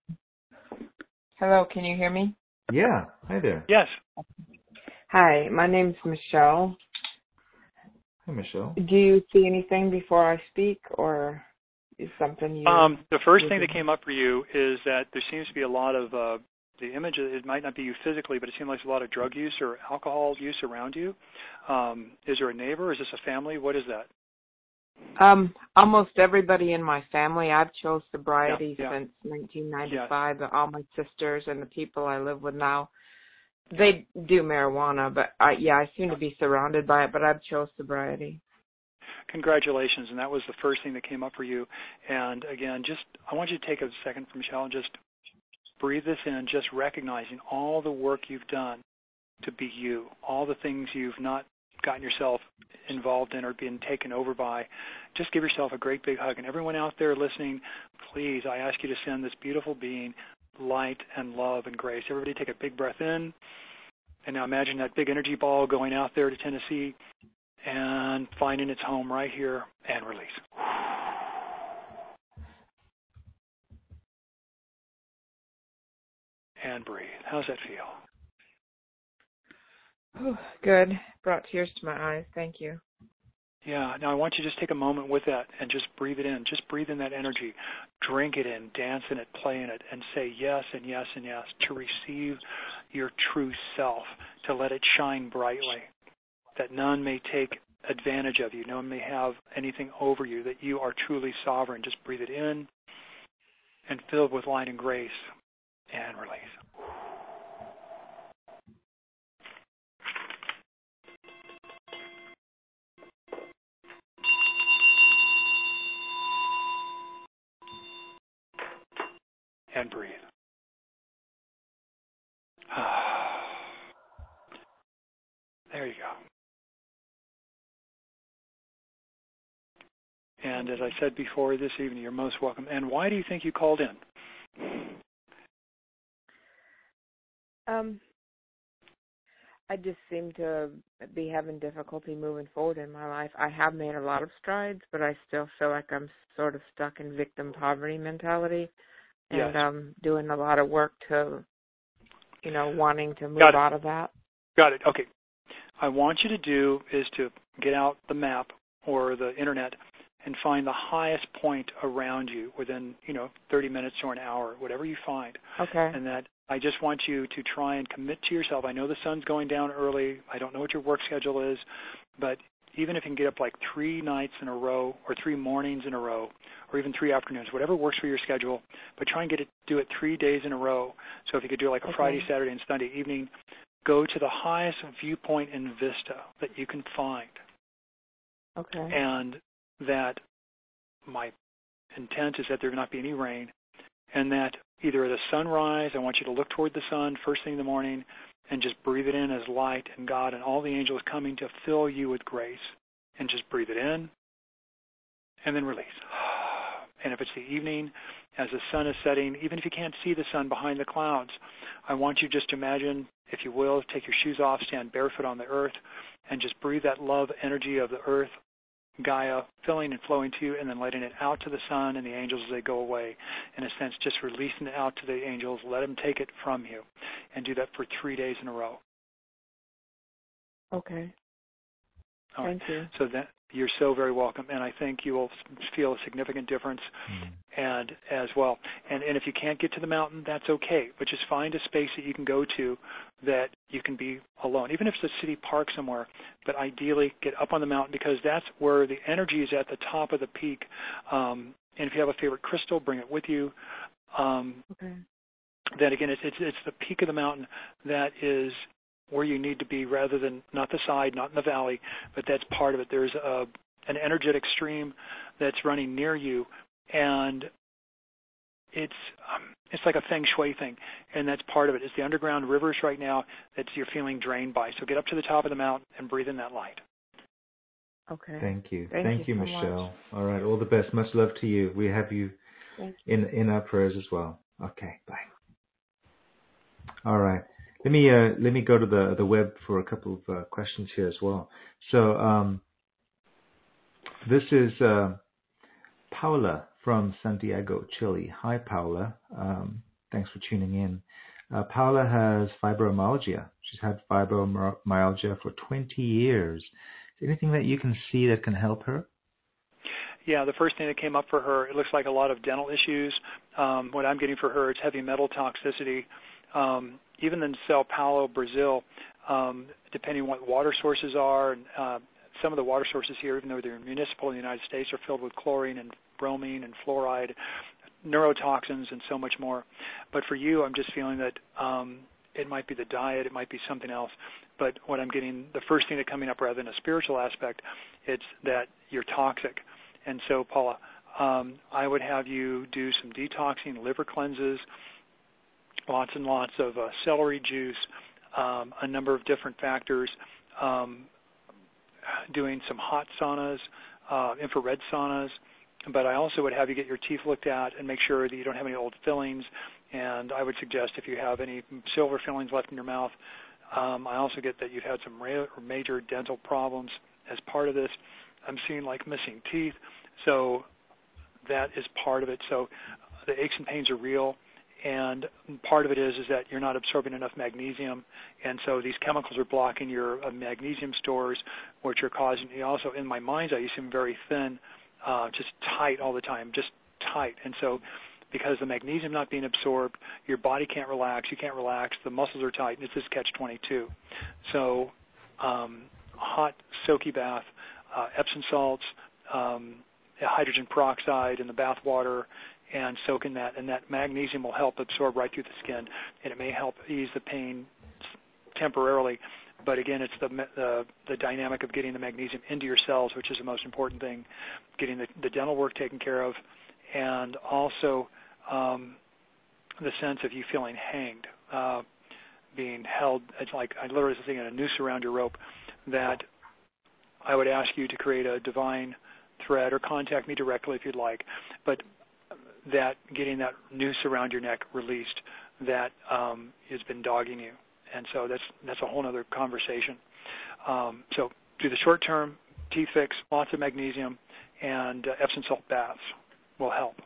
Hello, can you hear me? Yeah, hi there. Yes. Hi, my name's Michelle. Hi, Michelle. Do you see anything before I speak, or is something you... Um, the first thing that came up for you is that there seems to be a lot of, uh, the image, it might not be you physically, but it seems like there's a lot of drug use or alcohol use around you. Um, is there a neighbor? Is this a family? What is that? Um, almost everybody in my family. I've chose sobriety yeah, yeah. since nineteen ninety-five, but all my sisters and the people I live with now, they do marijuana, but I, yeah, I seem to be surrounded by it, but I've chose sobriety. Congratulations, and that was the first thing that came up for you. And again, just I want you to take a second from Michelle and just breathe this in, just recognizing all the work you've done to be you, all the things you've not gotten yourself involved in or been taken over by. Just give yourself a great big hug. And everyone out there listening, please, I ask you to send this beautiful being light and love and grace. Everybody take a big breath in, and now imagine that big energy ball going out there to Tennessee and finding its home right here, and release. And breathe. How's that feel? Oh, good. Brought tears to my eyes. Thank you. Yeah, now I want you to just take a moment with that and just breathe it in. Just breathe in that energy. Drink it in, dance in it, play in it, and say yes and yes and yes to receive your true self, to let it shine brightly, that none may take advantage of you, no one may have anything over you, that you are truly sovereign. Just breathe it in and filled with light and grace, and release. And breathe. There you go. And as I said before this evening, you're most welcome. And why do you think you called in? Um, I just seem to be having difficulty moving forward in my life. I have made a lot of strides, but I still feel like I'm sort of stuck in victim poverty mentality. And Yes. um, doing a lot of work to, you know, wanting to move out of that. Got it. Okay. I want you to do is to get out the map or the internet and find the highest point around you within, you know, thirty minutes or an hour, whatever you find. Okay. And that I just want you to try and commit to yourself. I know the sun's going down early. I don't know what your work schedule is, but even if you can get up like three nights in a row or three mornings in a row or even three afternoons, whatever works for your schedule, but try and get it, do it three days in a row. So if you could do like a okay. Friday, Saturday, and Sunday evening, go to the highest viewpoint in Vista that you can find. Okay. And that my intent is that there not be any rain and that either at a sunrise, I want you to look toward the sun first thing in the morning and just breathe it in as light and God and all the angels coming to fill you with grace. And just breathe it in and then release. And if it's the evening, as the sun is setting, even if you can't see the sun behind the clouds, I want you just to imagine, if you will, take your shoes off, stand barefoot on the earth, and just breathe that love energy of the earth, Gaia, filling and flowing to you, and then letting it out to the sun and the angels as they go away. In a sense, just releasing it out to the angels, let them take it from you, and do that for three days in a row. Okay. All Thank right. you. So that you're so very welcome, and I think you will feel a significant difference, mm-hmm. and as well. And and if you can't get to the mountain, that's okay. But just find a space that you can go to that you can be alone, even if it's a city park somewhere. But ideally, get up on the mountain because that's where the energy is at the top of the peak. Um, and if you have a favorite crystal, bring it with you. Um, okay. Then again, it's, it's it's the peak of the mountain that is where you need to be, rather than not the side, not in the valley, but that's part of it. There's a, an energetic stream that's running near you, and it's um, it's like a feng shui thing, and that's part of it. It's the underground rivers right now that you're feeling drained by. So get up to the top of the mountain and breathe in that light. Okay. Thank you. Thank, Thank you, you so Michelle. much. All right. All the best. Much love to you. We have you in in our prayers as well. Okay. Bye. All right. Let me uh, let me go to the the web for a couple of uh, questions here as well. So um, this is uh, Paula from Santiago, Chile. Hi, Paula. Um, thanks for tuning in. Uh, Paula has fibromyalgia. She's had fibromyalgia for twenty years. Is there anything that you can see that can help her? Yeah, the first thing that came up for her, it looks like a lot of dental issues. Um, what I'm getting for her, it's heavy metal toxicity. Um, even in Sao Paulo, Brazil, um, depending on what water sources are, and uh, some of the water sources here, even though they're municipal in the United States, are filled with chlorine and bromine and fluoride, neurotoxins, and so much more. But for you, I'm just feeling that um, it might be the diet, it might be something else. But what I'm getting, the first thing that's coming up rather than a spiritual aspect, it's that you're toxic. And so, Paula, um, I would have you do some detoxing, liver cleanses, lots and lots of uh, celery juice, um, a number of different factors, um, doing some hot saunas, uh, infrared saunas. But I also would have you get your teeth looked at and make sure that you don't have any old fillings. And I would suggest if you have any silver fillings left in your mouth, um, I also get that you've had some ra- major dental problems as part of this. I'm seeing like missing teeth. So that is part of it. So the aches and pains are real. And part of it is is that you're not absorbing enough magnesium, and so these chemicals are blocking your uh, magnesium stores, which are causing you also, in my mind's eye, you seem very thin, uh, just tight all the time, just tight. And so because the magnesium not being absorbed, your body can't relax, you can't relax, the muscles are tight, and it's this catch twenty-two. So um, hot, soaky bath, uh, Epsom salts, um, hydrogen peroxide in the bath water, and soak in that, and that magnesium will help absorb right through the skin, and it may help ease the pain temporarily. But again, it's the the, the dynamic of getting the magnesium into your cells, which is the most important thing, getting the, the dental work taken care of, and also um, the sense of you feeling hanged, uh, being held. It's like I literally was thinking a noose around your rope. That I would ask you to create a divine thread or contact me directly if you'd like, but that getting that noose around your neck released that um, has been dogging you. And so that's that's a whole other conversation. Um, so do the short term, teeth fix, lots of magnesium, and uh, Epsom salt baths will help.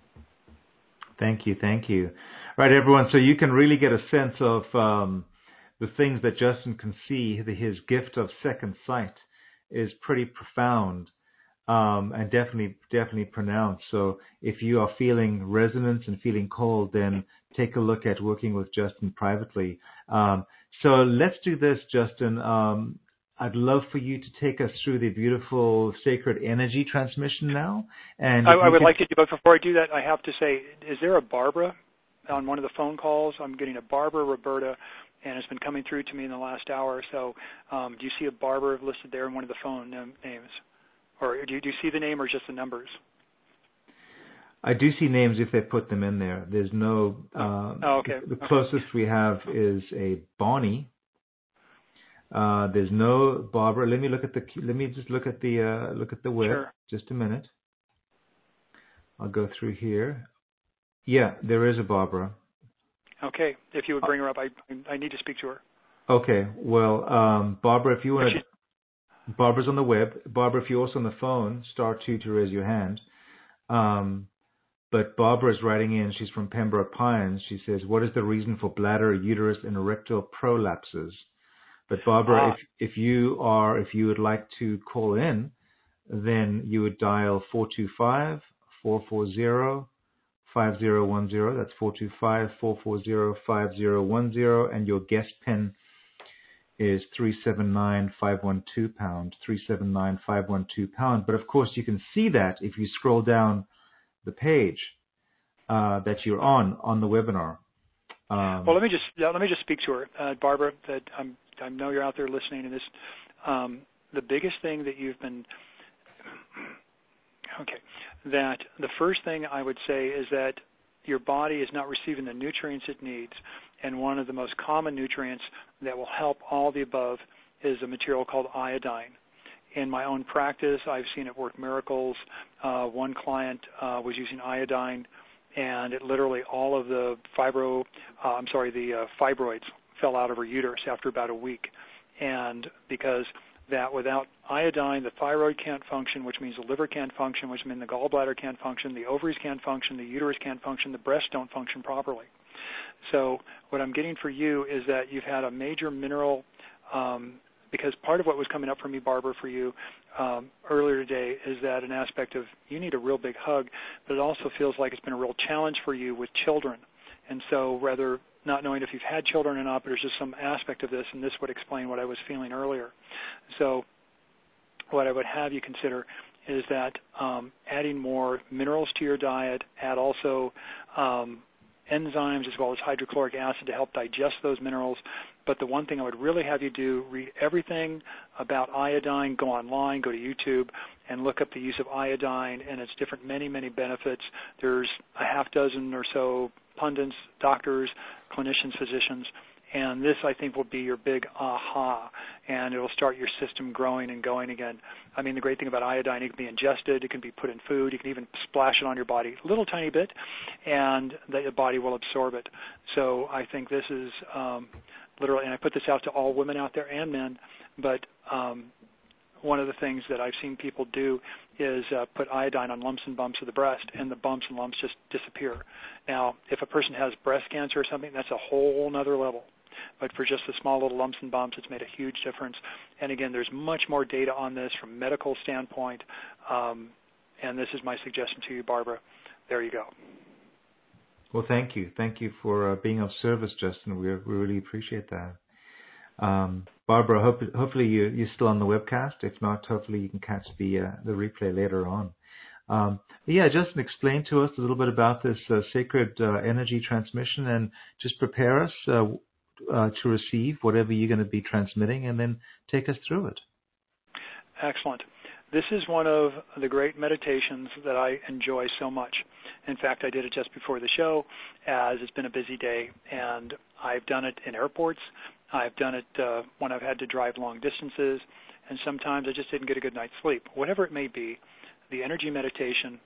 Thank you, thank you. Right, everyone, so you can really get a sense of um, the things that Justin can see. His gift of second sight is pretty profound. Um, and definitely, definitely pronounced. So if you are feeling resonance and feeling cold, then take a look at working with Justin privately. Um, so let's do this, Justin. Um, I'd love for you to take us through the beautiful sacred energy transmission now. And I, I would could... like to do, but before I do that, I have to say, is there a Barbara on one of the phone calls? I'm getting a Barbara Roberta, and it's been coming through to me in the last hour or so. Um, do you see a Barbara listed there in one of the phone names? Or do you, do you see the name or just the numbers? I do see names if they put them in there. There's no. Uh, oh, okay. The, the okay. closest we have is a Bonnie. Uh, there's no Barbara. Let me look at the. Let me just look at the. Uh, look at the web. Sure. Just a minute. I'll go through here. Yeah, there is a Barbara. Okay. If you would bring her up, I I need to speak to her. Okay. Well, um, Barbara, if you want to. Barbara's on the web. Barbara, if you're also on the phone, star two to raise your hand. Um, But Barbara is writing in, she's from Pembroke Pines. She says, what is the reason for bladder, uterus, and erectile prolapses? But Barbara, Ah. if, if you are, if you would like to call in, then you would dial four two five, four four zero, five zero one zero. That's four two five, four four zero, five zero one zero. And your guest pin is three seven nine, five one two pound, three seven nine, five one two pound. But of course, you can see that if you scroll down the page uh, that you're on on the webinar. Um, well, let me just yeah, let me just speak to her, uh, Barbara. That I'm, I know you're out there listening to this. Um, the biggest thing that you've been okay. That the first thing I would say is that your body is not receiving the nutrients it needs, and one of the most common nutrients that will help all the above is a material called iodine. In my own practice, I've seen it work miracles. Uh, one client uh, was using iodine, and it literally all of the fibro, uh, I'm sorry, the uh, fibroids fell out of her uterus after about a week. And because that without iodine, the thyroid can't function, which means the liver can't function, which means the gallbladder can't function, the ovaries can't function, the uterus can't function, the breasts don't function properly. So what I'm getting for you is that you've had a major mineral um, because part of what was coming up for me, Barbara, for you um, earlier today is that an aspect of you need a real big hug, but it also feels like it's been a real challenge for you with children. And so rather not knowing if you've had children or not, but there's just some aspect of this, and this would explain what I was feeling earlier. So what I would have you consider is that um, adding more minerals to your diet, add also um, enzymes as well as hydrochloric acid to help digest those minerals. But the one thing I would really have you do, read everything about iodine, go online, go to YouTube, and look up the use of iodine and its different many, many benefits. There's a half dozen or so pundits, doctors, clinicians, physicians, and this, I think, will be your big aha, and it will start your system growing and going again. I mean, the great thing about iodine, it can be ingested, it can be put in food, you can even splash it on your body a little tiny bit, and the body will absorb it. So I think this is um, literally, and I put this out to all women out there and men, but um, one of the things that I've seen people do is uh, put iodine on lumps and bumps of the breast, and the bumps and lumps just disappear. Now, if a person has breast cancer or something, that's a whole other level. But for just the small little lumps and bumps, it's made a huge difference. And again, there's much more data on this from a medical standpoint, um, and this is my suggestion to you, Barbara. There you go. Well, thank you. Thank you for uh, being of service, Justin. We, we really appreciate that. Um, Barbara, hope, hopefully you, you're still on the webcast. If not, hopefully you can catch the uh, the replay later on. Um, yeah, Justin, explain to us a little bit about this uh, sacred uh, energy transmission, and just prepare us uh, uh, to receive whatever you're going to be transmitting, and then take us through it. Excellent. This is one of the great meditations that I enjoy so much. In fact, I did it just before the show, as it's been a busy day, and I've done it in airports. I've done it uh, when I've had to drive long distances, and sometimes I just didn't get a good night's sleep. Whatever it may be, the energy meditation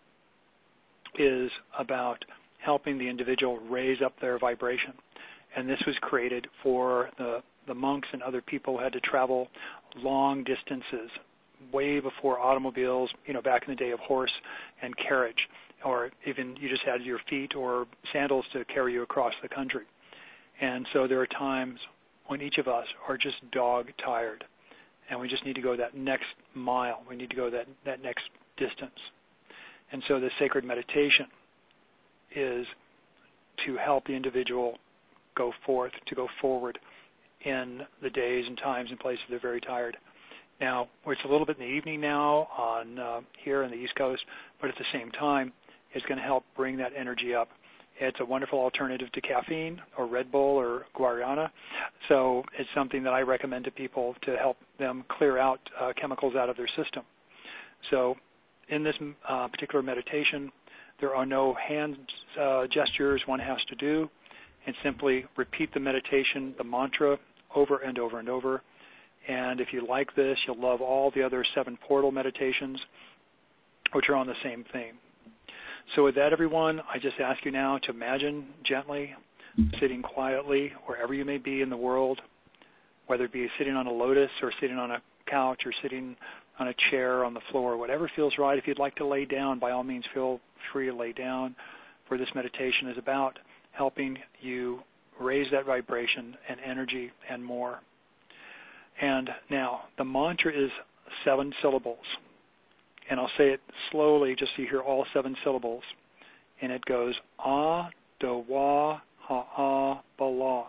is about helping the individual raise up their vibration. And this was created for the, the monks and other people who had to travel long distances, way before automobiles, you know, back in the day of horse and carriage, or even you just had your feet or sandals to carry you across the country. And so there are times when each of us are just dog tired, and we just need to go that next mile. We need to go that, that next distance. And so the sacred meditation is to help the individual go forth, to go forward in the days and times and places they're very tired. Now, it's a little bit in the evening now on uh, here on the East Coast, but at the same time, it's going to help bring that energy up. It's a wonderful alternative to caffeine or Red Bull or guarana, so it's something that I recommend to people to help them clear out uh, chemicals out of their system. So in this uh, particular meditation, There are no hand uh, gestures one has to do, and simply repeat the meditation, the mantra, over and over and over. And if you like this, you'll love all the other seven portal meditations, which are on the same theme. So with that, everyone, I just ask you now to imagine gently, sitting quietly, wherever you may be in the world, whether it be sitting on a lotus or sitting on a couch or sitting on a chair on the floor, whatever feels right. If you'd like to lay down, by all means, feel free to lay down, for this meditation is about helping you raise that vibration and energy and more. And now, the mantra is seven syllables. And I'll say it slowly just so you hear all seven syllables. And it goes, ah, da, wa, ha, ah, ba, la.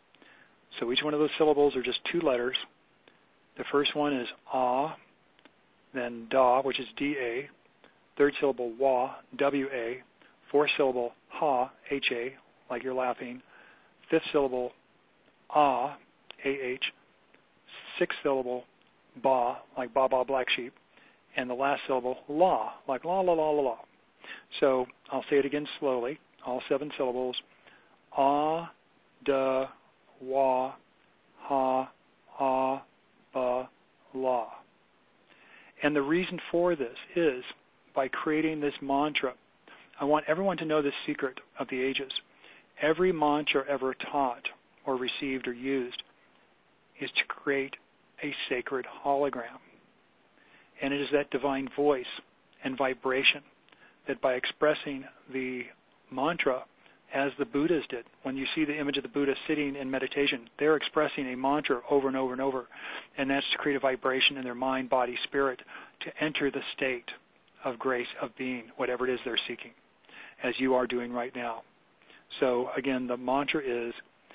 So each one of those syllables are just two letters. The first one is ah, then da, which is D A. Third syllable wa, W A. Fourth syllable ha, H A, like you're laughing. Fifth syllable ah, A H. Sixth syllable ba, like ba ba black sheep. And the last syllable la, like la la la la la. So I'll say it again slowly, all seven syllables. Ah, da, wa, ha, ah, ba, la. And the reason for this is by creating this mantra, I want everyone to know the secret of the ages. Every mantra ever taught or received or used is to create a sacred hologram. And it is that divine voice and vibration that by expressing the mantra as the Buddhas did, when you see the image of the Buddha sitting in meditation, they're expressing a mantra over and over and over. And that's to create a vibration in their mind, body, spirit to enter the state of grace, of being, whatever it is they're seeking, as you are doing right now. So again, the mantra is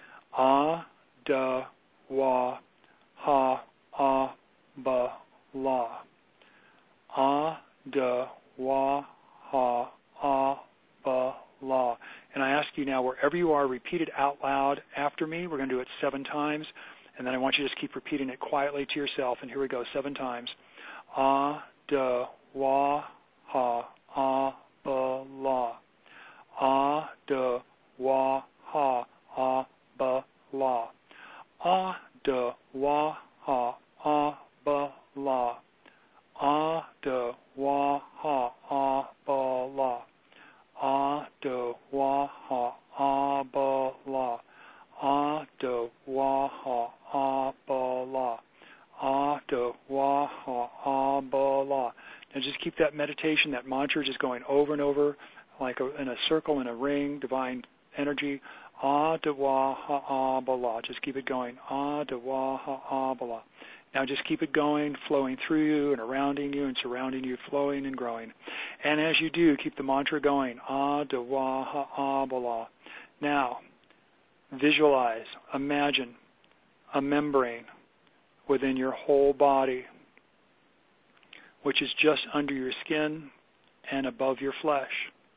ah, da, wa, ha, ah, ba, la. Ah, da, wa, ha, ah, ba, la. And I ask you now, wherever you are, repeat it out loud after me. We're going to do it seven times. And then I want you to just keep repeating it quietly to yourself. And here we go, seven times. Ah, da, wa, ha, ah, ba, la. Ah, da, wa, ha, ah, ba, la. Ah, da, wa, ha, ah, ba, la. Ah, da, wa, ha, ah, ba, la. Ah, da, wa, ha, ah, ba, la. Ah, da, wa, ha, ah, ba, la. Ah, da, wa, ha, ah, ba, la. Now just keep that meditation, that mantra just going over and over like a, in a circle, in a ring, divine energy. Ah, da, wa, ha, ah, ba, la. Just keep it going. Ah, da, wa, ha, ah, ba, la. Now just keep it going, flowing through you and surrounding you and surrounding you, flowing and growing. And as you do, keep the mantra going. Ah, da, wa, ha, ah, ba, la. Now, visualize, imagine a membrane within your whole body, which is just under your skin and above your flesh.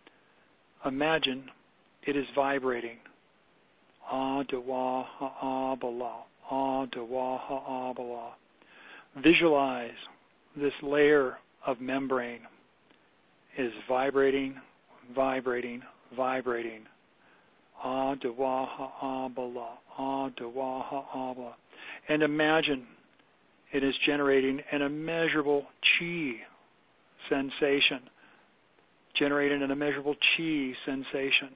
Imagine it is vibrating. Ah, da, wa, ha, ah, ba, la. Ah, da, wa, ha, ah, ba, la. Visualize this layer of membrane is vibrating, vibrating, vibrating. Ah, da, wa, ha, ah, ba, la. Ah, da, wa, ha, ah, ba. And imagine it is generating an immeasurable chi sensation, generating an immeasurable chi sensation.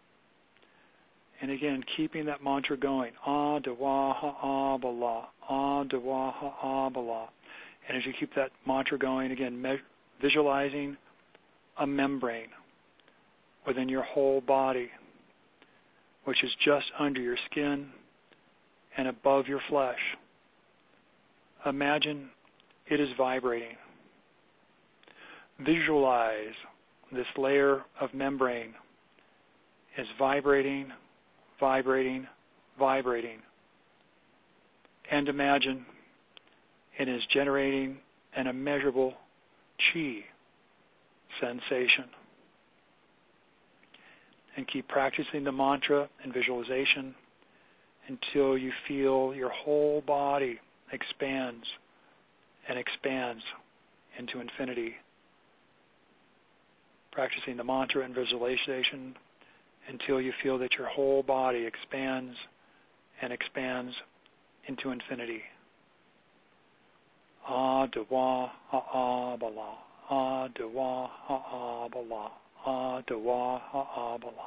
And again, keeping that mantra going. Ah, da, wa, ha, ah, ba, la. Ah, da, wa, ha, ah, ba, la. And as you keep that mantra going, again, me- visualizing a membrane within your whole body, which is just under your skin and above your flesh. Imagine it is vibrating. Visualize this layer of membrane is vibrating, vibrating, vibrating. And imagine it is generating an immeasurable chi sensation. And keep practicing the mantra and visualization until you feel your whole body expands and expands into infinity. practicing the mantra and visualization until you feel that your whole body expands and expands into infinity. Ah, dewa, ah, ah, bala. Ah, dewa, ah, ah, bala. Ah, dewa, ah, ah, bala.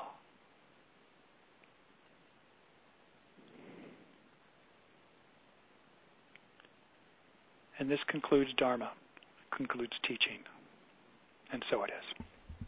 And this concludes Dharma, concludes teaching. And so it is.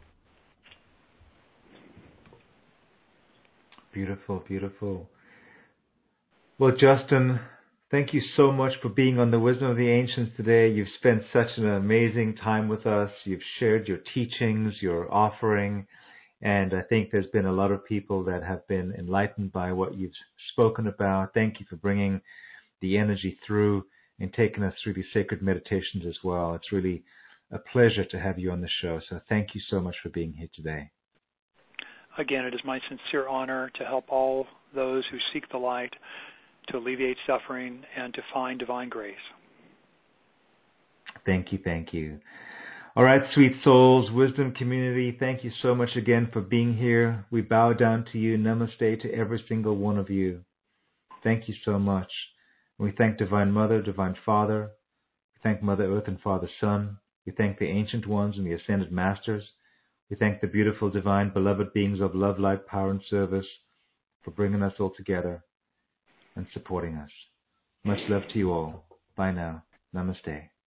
Beautiful, beautiful. Well, Justin, thank you so much for being on the Wisdom of the Ancients today. You've spent such an amazing time with us. You've shared your teachings, your offering, and I think there's been a lot of people that have been enlightened by what you've spoken about. Thank you for bringing the energy through and taking us through these sacred meditations as well. It's really a pleasure to have you on the show. So thank you so much for being here today. Again, it is my sincere honor to help all those who seek the light to alleviate suffering and to find divine grace. Thank you, thank you. All right, sweet souls, wisdom community, thank you so much again for being here. We bow down to you. Namaste to every single one of you. Thank you so much. We thank Divine Mother, Divine Father. We thank Mother Earth and Father Son. We thank the Ancient Ones and the Ascended Masters. We thank the beautiful, divine, beloved beings of love, light, power, and service for bringing us all together and supporting us. Much love to you all. Bye now. Namaste.